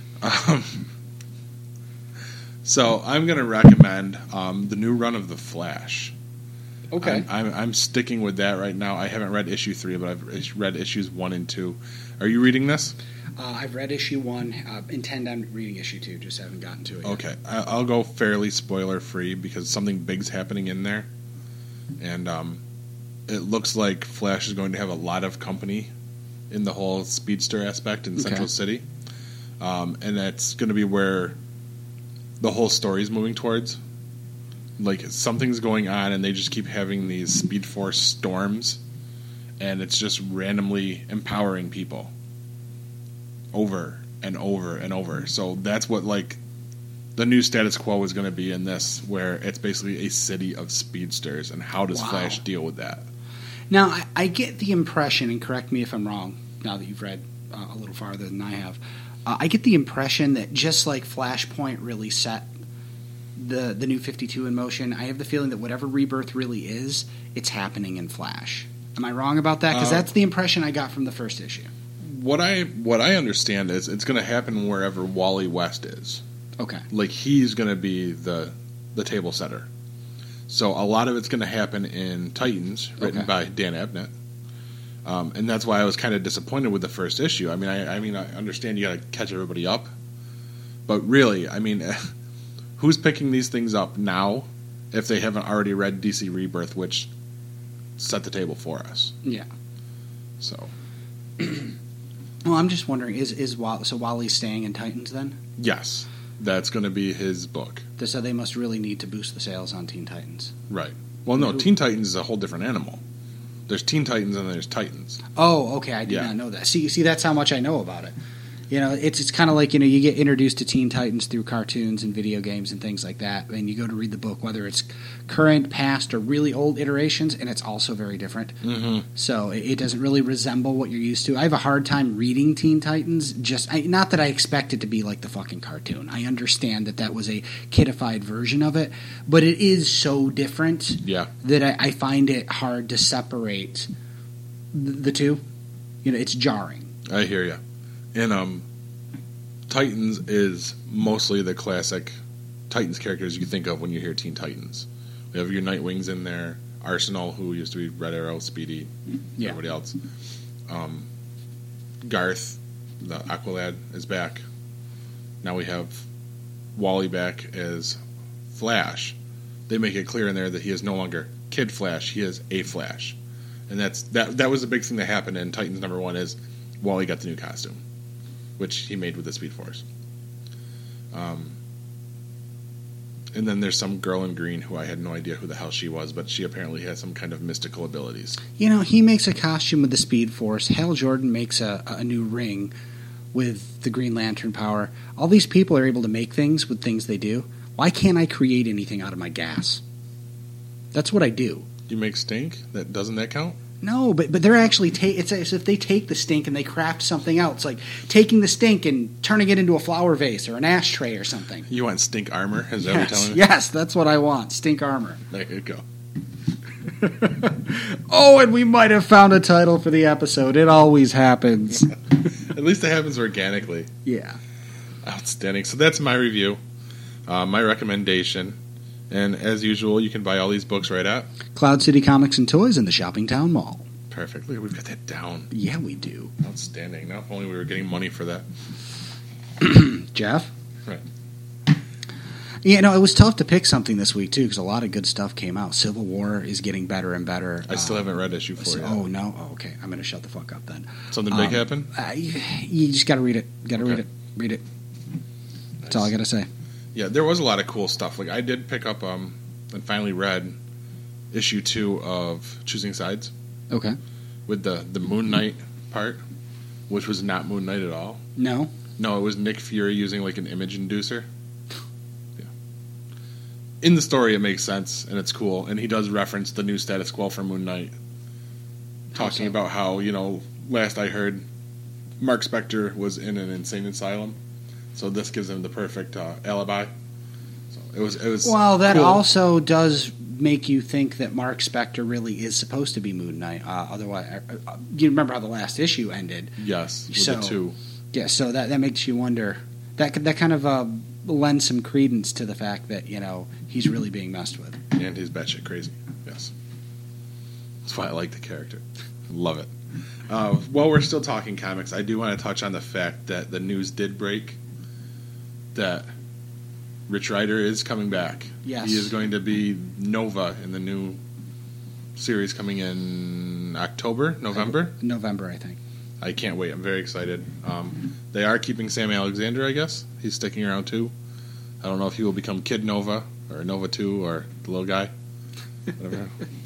So I'm going to recommend the new run of The Flash. Okay. I'm sticking with that right now. I haven't read issue 3, but I've read issues 1 and 2. Are you reading this? I've read issue 1. Intend on reading issue 2. Just haven't gotten to it yet. Okay. I'll go fairly spoiler-free because something big's happening in there. And it looks like Flash is going to have a lot of company in the whole speedster aspect in Central City. And that's going to be where the whole story is moving towards. Like, something's going on, and they just keep having these Speed Force storms, and it's just randomly empowering people over and over and over. So that's what, like, the new status quo is going to be in this, where it's basically a city of speedsters, and how does Wow. Flash deal with that? Now, I get the impression, and correct me if I'm wrong, now that you've read a little farther than I have, I get the impression that just like Flashpoint really set the new 52 in motion, I have the feeling that whatever Rebirth really is, it's happening in Flash. Am I wrong about that? Because that's the impression I got from the first issue. What I understand is it's going to happen wherever Wally West is. Okay. Like, he's going to be the table setter. So a lot of it's going to happen in Titans, written Okay. by Dan Abnett. And that's why I was kind of disappointed with the first issue. I mean, I understand you got to catch everybody up, but really, I mean, who's picking these things up now if they haven't already read DC Rebirth, which set the table for us? Yeah. So, Well, I'm just wondering, is Wally's staying in Titans then? yes, that's going to be his book. So they must really need to boost the sales on Teen Titans. Right. Well, no, Teen Titans is a whole different animal. There's Teen Titans and there's Titans. Oh, okay. I did Yeah. not know that. See, that's how much I know about it. It's kind of like, you get introduced to Teen Titans through cartoons and video games and things like that, and you go to read the book, whether it's current, past, or really old iterations, and it's also very different. Mm-hmm. So it doesn't really resemble what you're used to. I have a hard time reading Teen Titans, not that I expect it to be like the fucking cartoon. I understand that was a kidified version of it, but it is so different Yeah. that I find it hard to separate the two. It's jarring. I hear you. And Titans is mostly the classic Titans characters you think of when you hear Teen Titans. We have your Nightwings in there, Arsenal, who used to be Red Arrow, Speedy, everybody else. Garth, the Aqualad, is back. Now we have Wally back as Flash. They make it clear in there that he is no longer Kid Flash, he is a Flash. And that was the big thing that happened in Titans #1 is Wally got the new costume, which he made with the Speed Force. And then there's some girl in green who I had no idea who the hell she was, but she apparently has some kind of mystical abilities. You know, he makes a costume with the Speed Force. Hal Jordan makes a new ring with the Green Lantern power. All these people are able to make things with things they do. Why can't I create anything out of my gas? That's what I do. You make stink? Doesn't that count? No, but they're actually it's as if they take the stink and they craft something else, like taking the stink and turning it into a flower vase or an ashtray or something. You want stink armor? Is that what you're telling me? Yes, that's what I want. Stink armor. There you go. Oh, and we might have found a title for the episode. It always happens. At least it happens organically. Yeah. Outstanding. So that's my review, my recommendation. And as usual, you can buy all these books right at Cloud City Comics and Toys in the Shopping Town Mall. Perfectly. We've got that down. Yeah, we do. Outstanding. Now, if only we were getting money for that. Jeff? Right. Yeah, no, it was tough to pick something this week, too, because a lot of good stuff came out. Civil War is getting better and better. I still haven't read issue 4 yet. Oh, no? Oh, okay. I'm going to shut the fuck up then. Something big happened? You just got to read it. Read it. Read it. That's all I got to say. Yeah, there was a lot of cool stuff. Like, I did pick up and finally read issue 2 of Choosing Sides. Okay. With the Moon Knight part, which was not Moon Knight at all. No? No, it was Nick Fury using like an image inducer. Yeah. In the story, it makes sense and it's cool, and he does reference the new status quo for Moon Knight, talking about how, you know, last I heard, Mark Spector was in an insane asylum, so this gives him the perfect alibi. So it was. Well, that cool. also does make you think that Mark Spector really is supposed to be Moon Knight. Otherwise, you remember how the last issue ended? Yes, with So- the 2. Yeah, so that makes you wonder. That kind of lends some credence to the fact that, you know, he's really being messed with. And he's batshit crazy. Yes. That's why I like the character. Love it. While we're still talking comics, I do want to touch on the fact that the news did break that Rich Rider is coming back. Yes. He is going to be Nova in the new series coming in November? November, I think. I can't wait. I'm very excited. They are keeping Sam Alexander, I guess. He's sticking around too. I don't know if he will become Kid Nova or Nova 2 or the little guy. Whatever.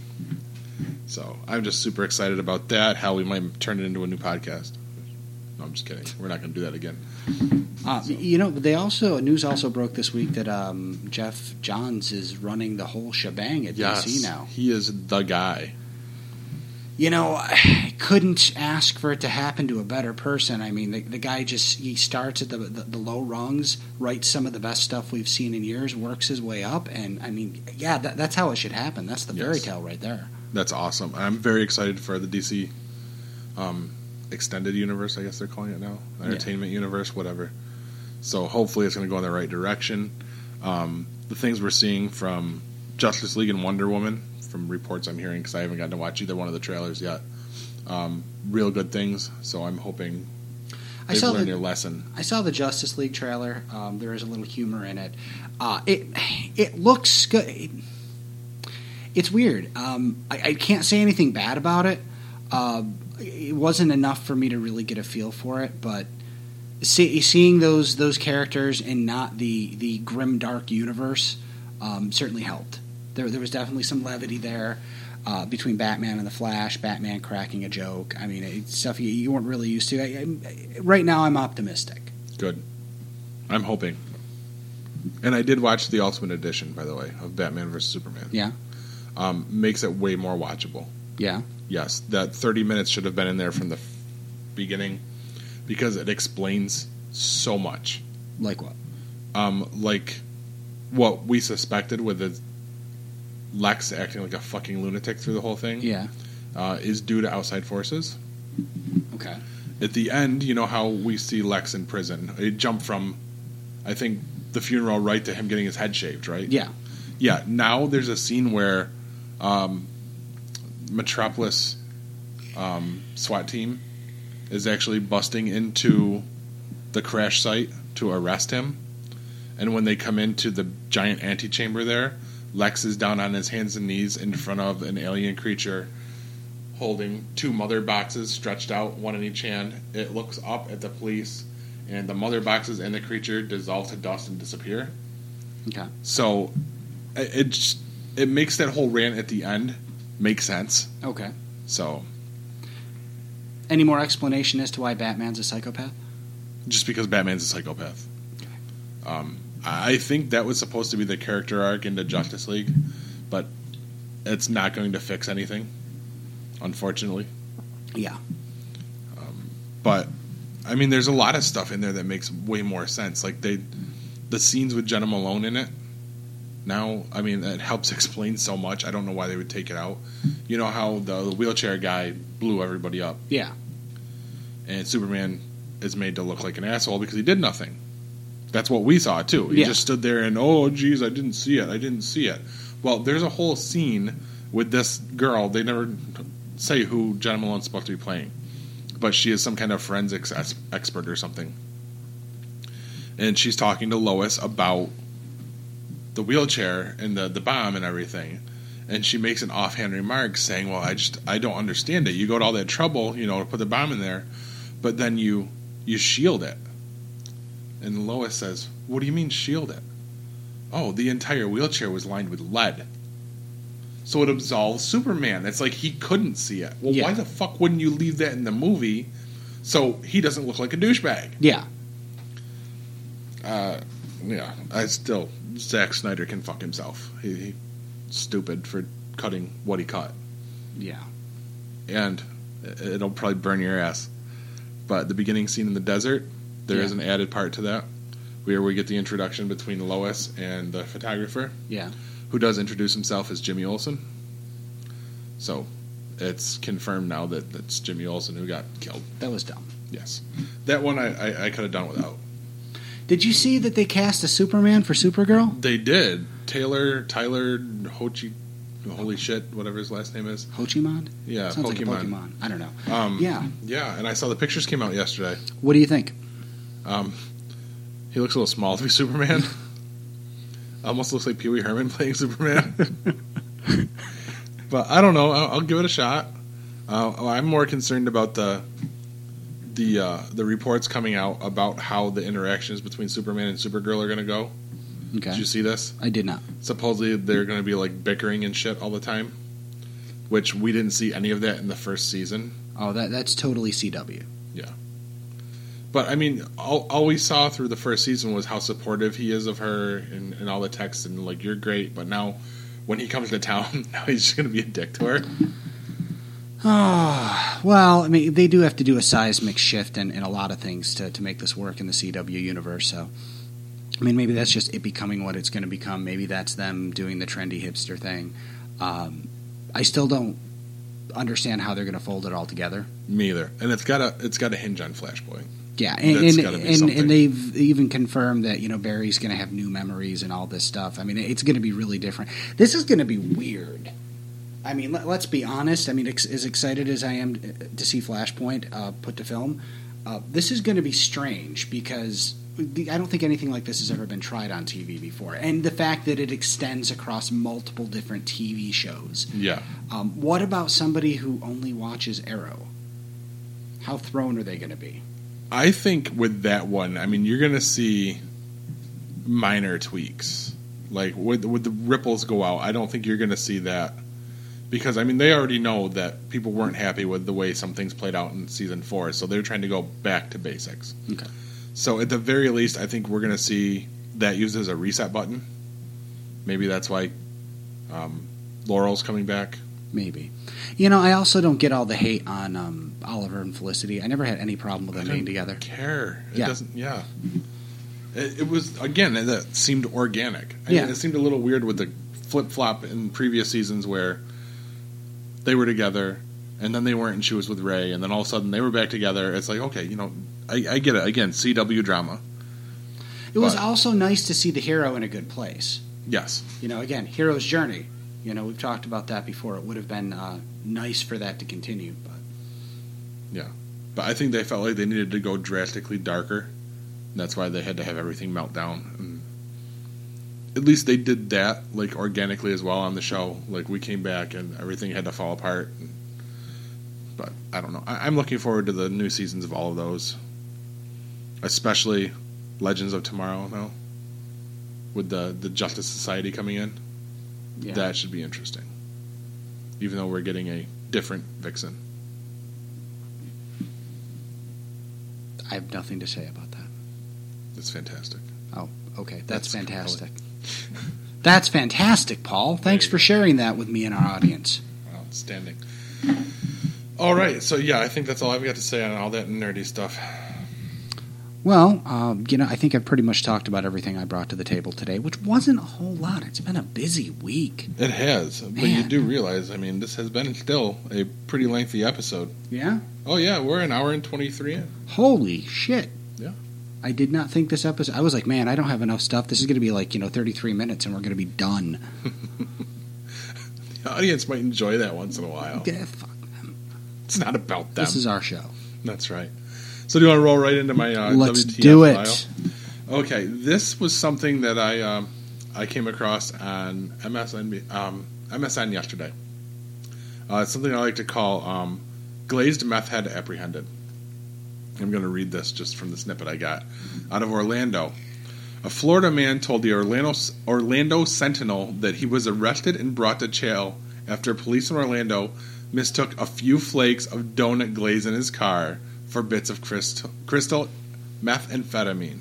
So I'm just super excited about that, how we might turn it into a new podcast. No, I'm just kidding. We're not going to do that again. You know, news also broke this week that Jeff Johns is running the whole shebang at DC now. He is the guy. You know, I couldn't ask for it to happen to a better person. I mean, the guy he starts at the low rungs, writes some of the best stuff we've seen in years, works his way up, and I mean, yeah, that's how it should happen. That's the fairy tale right there. That's awesome. I'm very excited for the DC extended universe, I guess they're calling it now. Entertainment universe, whatever. So hopefully it's going to go in the right direction. The things we're seeing from Justice League and Wonder Woman, from reports I'm hearing, because I haven't gotten to watch either one of the trailers yet, real good things. So I'm hoping they've learned their lesson. I saw the Justice League trailer. There is a little humor in it. It looks good. It's weird. I can't say anything bad about it. It wasn't enough for me to really get a feel for it, but seeing those characters and not the grim, dark universe certainly helped. There was definitely some levity there between Batman and the Flash, Batman cracking a joke. I mean, it's stuff you weren't really used to. Right now, I'm optimistic. Good. I'm hoping. And I did watch the Ultimate Edition, by the way, of Batman vs. Superman. Yeah? Makes it way more watchable. Yeah? Yes, that 30 minutes should have been in there from the beginning because it explains so much. Like what? Like what we suspected with the Lex acting like a fucking lunatic through the whole thing. Yeah. Is due to outside forces. Okay. at the end, you know how we see Lex in prison. It jumped from, I think, the funeral right to him getting his head shaved, right? Yeah. Yeah, now there's a scene where Metropolis SWAT team is actually busting into the crash site to arrest him. And when they come into the giant antechamber there, Lex is down on his hands and knees in front of an alien creature holding 2 mother boxes stretched out, one in each hand. It looks up at the police, and the mother boxes and the creature dissolve to dust and disappear. Okay. So it makes that whole rant at the end make sense. Okay. So Any more explanation as to why Batman's a psychopath? just because Batman's a psychopath. I think that was supposed to be the character arc into Justice League, but it's not going to fix anything, unfortunately. Yeah. But I mean, there's a lot of stuff in there that makes way more sense. Like the scenes with Jenna Malone in it. Now, I mean, it helps explain so much. I don't know why they would take it out. You know how the wheelchair guy blew everybody up, Yeah. and Superman is made to look like an asshole because he did nothing. That's what we saw too. He Yeah. just stood there and, oh, geez, I didn't see it. Well, there's a whole scene with this girl. They never say who Jenna Malone's supposed to be playing, but she is some kind of forensics expert or something. And she's talking to Lois about the wheelchair and the bomb and everything. And she makes an offhand remark saying, well, I don't understand it. You go to all that trouble, to put the bomb in there, but then you shield it. And Lois says, what do you mean shield it? Oh, the entire wheelchair was lined with lead. So it absolves Superman. It's like he couldn't see it. Well, Yeah. why the fuck wouldn't you leave that in the movie so he doesn't look like a douchebag? Yeah. Zack Snyder can fuck himself. He's stupid for cutting what he cut. Yeah. And it'll probably burn your ass. But the beginning scene in the desert, there is Yeah. an added part to that, where we get the introduction between Lois and the photographer, Yeah. who does introduce himself as Jimmy Olsen. So it's confirmed now that it's Jimmy Olsen who got killed. That was dumb. Yes. That one I could have done without. Did you see that they cast a Superman for Supergirl? They did. Tyler Hochi, holy shit, whatever his last name is. Hochimon? Yeah, Sounds like a Pokemon. Pokemon. I don't know. Yeah. Yeah, and I saw the pictures came out yesterday. What do you think? He looks a little small to be Superman. Almost looks like Pee Wee Herman playing Superman. But I don't know. I'll give it a shot. I'm more concerned about the reports coming out about how the interactions between Superman and Supergirl are going to go. Okay. Did you see this? I did not. Supposedly they're going to be like bickering and shit all the time, which we didn't see any of that in the first season. Oh, that's totally CW. Yeah. But, I mean, all we saw through the first season was how supportive he is of her and all the texts and, like, you're great. But now, when he comes to town, now he's just going to be a dick to her. Oh, well, I mean, they do have to do a seismic shift in a lot of things to make this work in the CW universe. So, I mean, maybe that's just it becoming what it's going to become. Maybe that's them doing the trendy hipster thing. I still don't understand how they're going to fold it all together. Me either. And it's got to hinge on Flashpoint. Yeah, That's gotta be something. and they've even confirmed that Barry's going to have new memories and all this stuff. I mean, it's going to be really different. This is going to be weird. I mean, let's be honest. I mean, as excited as I am to see Flashpoint put to film, this is going to be strange because I don't think anything like this has ever been tried on TV before. And the fact that it extends across multiple different TV shows. Yeah. What about somebody who only watches Arrow? How thrown are they going to be? I think with that one, I mean, you're going to see minor tweaks. Like, would the ripples go out? I don't think you're going to see that. Because, I mean, they already know that people weren't happy with the way some things played out in Season 4, so they're trying to go back to basics. Okay. So, at the very least, I think we're going to see that used as a reset button. Maybe that's why Laurel's coming back. Maybe. I also don't get all the hate on Oliver and Felicity. I never had any problem with them being together. Care. It Yeah. doesn't, yeah. It was, again, that seemed organic. I Yeah. mean, it seemed a little weird with the flip-flop in previous seasons where they were together, and then they weren't, and she was with Ray, and then all of a sudden they were back together. It's like, okay, I get it. Again, CW drama. It was also nice to see the hero in a good place. Yes. Again, hero's journey. We've talked about that before. It would have been nice for that to continue, but Yeah. But I think they felt like they needed to go drastically darker. That's why they had to have everything melt down. And at least they did that, like, organically as well on the show. Like, we came back and everything had to fall apart. But I don't know. I'm looking forward to the new seasons of all of those. Especially Legends of Tomorrow, though. With the Justice Society coming in. yeah. That should be interesting. Even though we're getting a different Vixen. I have nothing to say about that. That's fantastic. Oh, okay. That's That's fantastic. That's fantastic, Paul. Thanks for sharing that with me and our audience. Outstanding. All right, so yeah, I think that's all I've got to say on all that nerdy stuff. Well, I think I've pretty much talked about everything I brought to the table today, which wasn't a whole lot. It's been a busy week. It has, but Man. you do realize, this has been still a pretty lengthy episode. Yeah? Oh yeah, we're an hour and 23 in. Holy shit. Yeah. I did not think this episode... I was like, man, I don't have enough stuff. This is going to be 33 minutes and we're going to be done. The audience might enjoy that once in a while. Yeah, fuck them. It's not about them. This is our show. That's right. So do you want to roll right into my Let's WTF do it. file? Okay, this was something that I came across on MSN yesterday. It's something I like to call glazed meth head apprehended. I'm going to read this just from the snippet I got. Out of Orlando. A Florida man told the Orlando Sentinel that he was arrested and brought to jail after police in Orlando mistook a few flakes of donut glaze in his car for bits of crystal methamphetamine.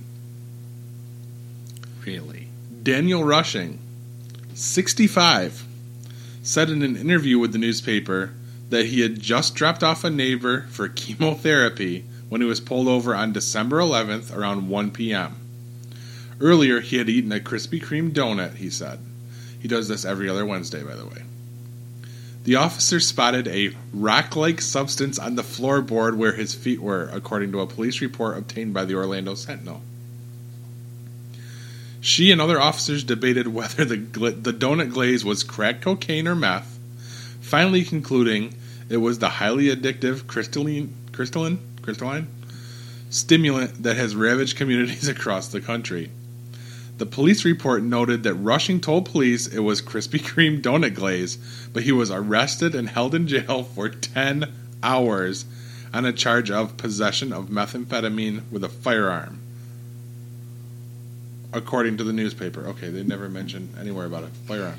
Really? Daniel Rushing, 65, said in an interview with the newspaper that he had just dropped off a neighbor for chemotherapy when he was pulled over on December 11th around 1 p.m. Earlier, he had eaten a Krispy Kreme donut, he said. He does this every other Wednesday, by the way. The officer spotted a rock-like substance on the floorboard where his feet were, according to a police report obtained by the Orlando Sentinel. She and other officers debated whether the donut glaze was crack cocaine or meth, finally concluding it was the highly addictive crystalline stimulant that has ravaged communities across the country. The police report noted that Rushing told police it was Krispy Kreme donut glaze, but he was arrested and held in jail for 10 hours on a charge of possession of methamphetamine with a firearm. According to the newspaper. Okay, they never mentioned anywhere about a firearm.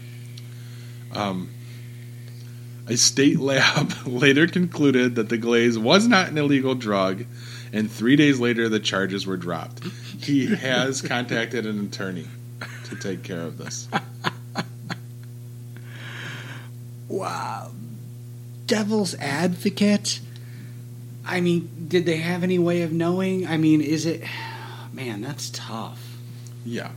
A state lab later concluded that the glaze was not an illegal drug, and 3 days later the charges were dropped. He has contacted an attorney to take care of this. Wow. Devil's advocate? Did they have any way of knowing? Is it... Man, that's tough. Yeah.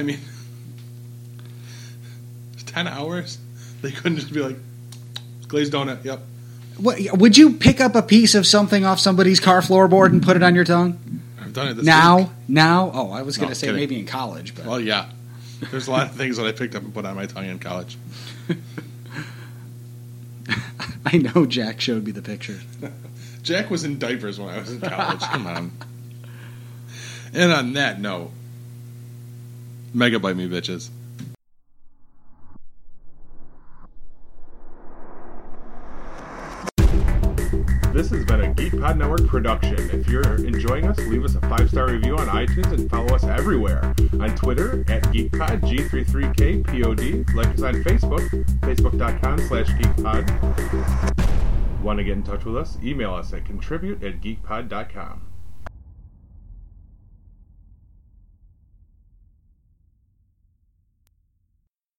10 hours? They couldn't just be like, glazed donut, yep. What, would you pick up a piece of something off somebody's car floorboard and put it on your tongue? I've done it this Now? week. Oh, I was going No, to say kidding. maybe in college. But Well, yeah. There's a lot of things that I picked up and put on my tongue in college. I know Jack showed me the picture. Jack was in diapers when I was in college. Come on. And on that note, megabyte me, bitches. This has been a Geek Pod Network production. If you're enjoying us, leave us a 5-star review on iTunes and follow us everywhere. On Twitter, at GeekPod, G33KPOD. Like us on Facebook, facebook.com/GeekPod. Want to get in touch with us? Email us at contribute@geekpod.com.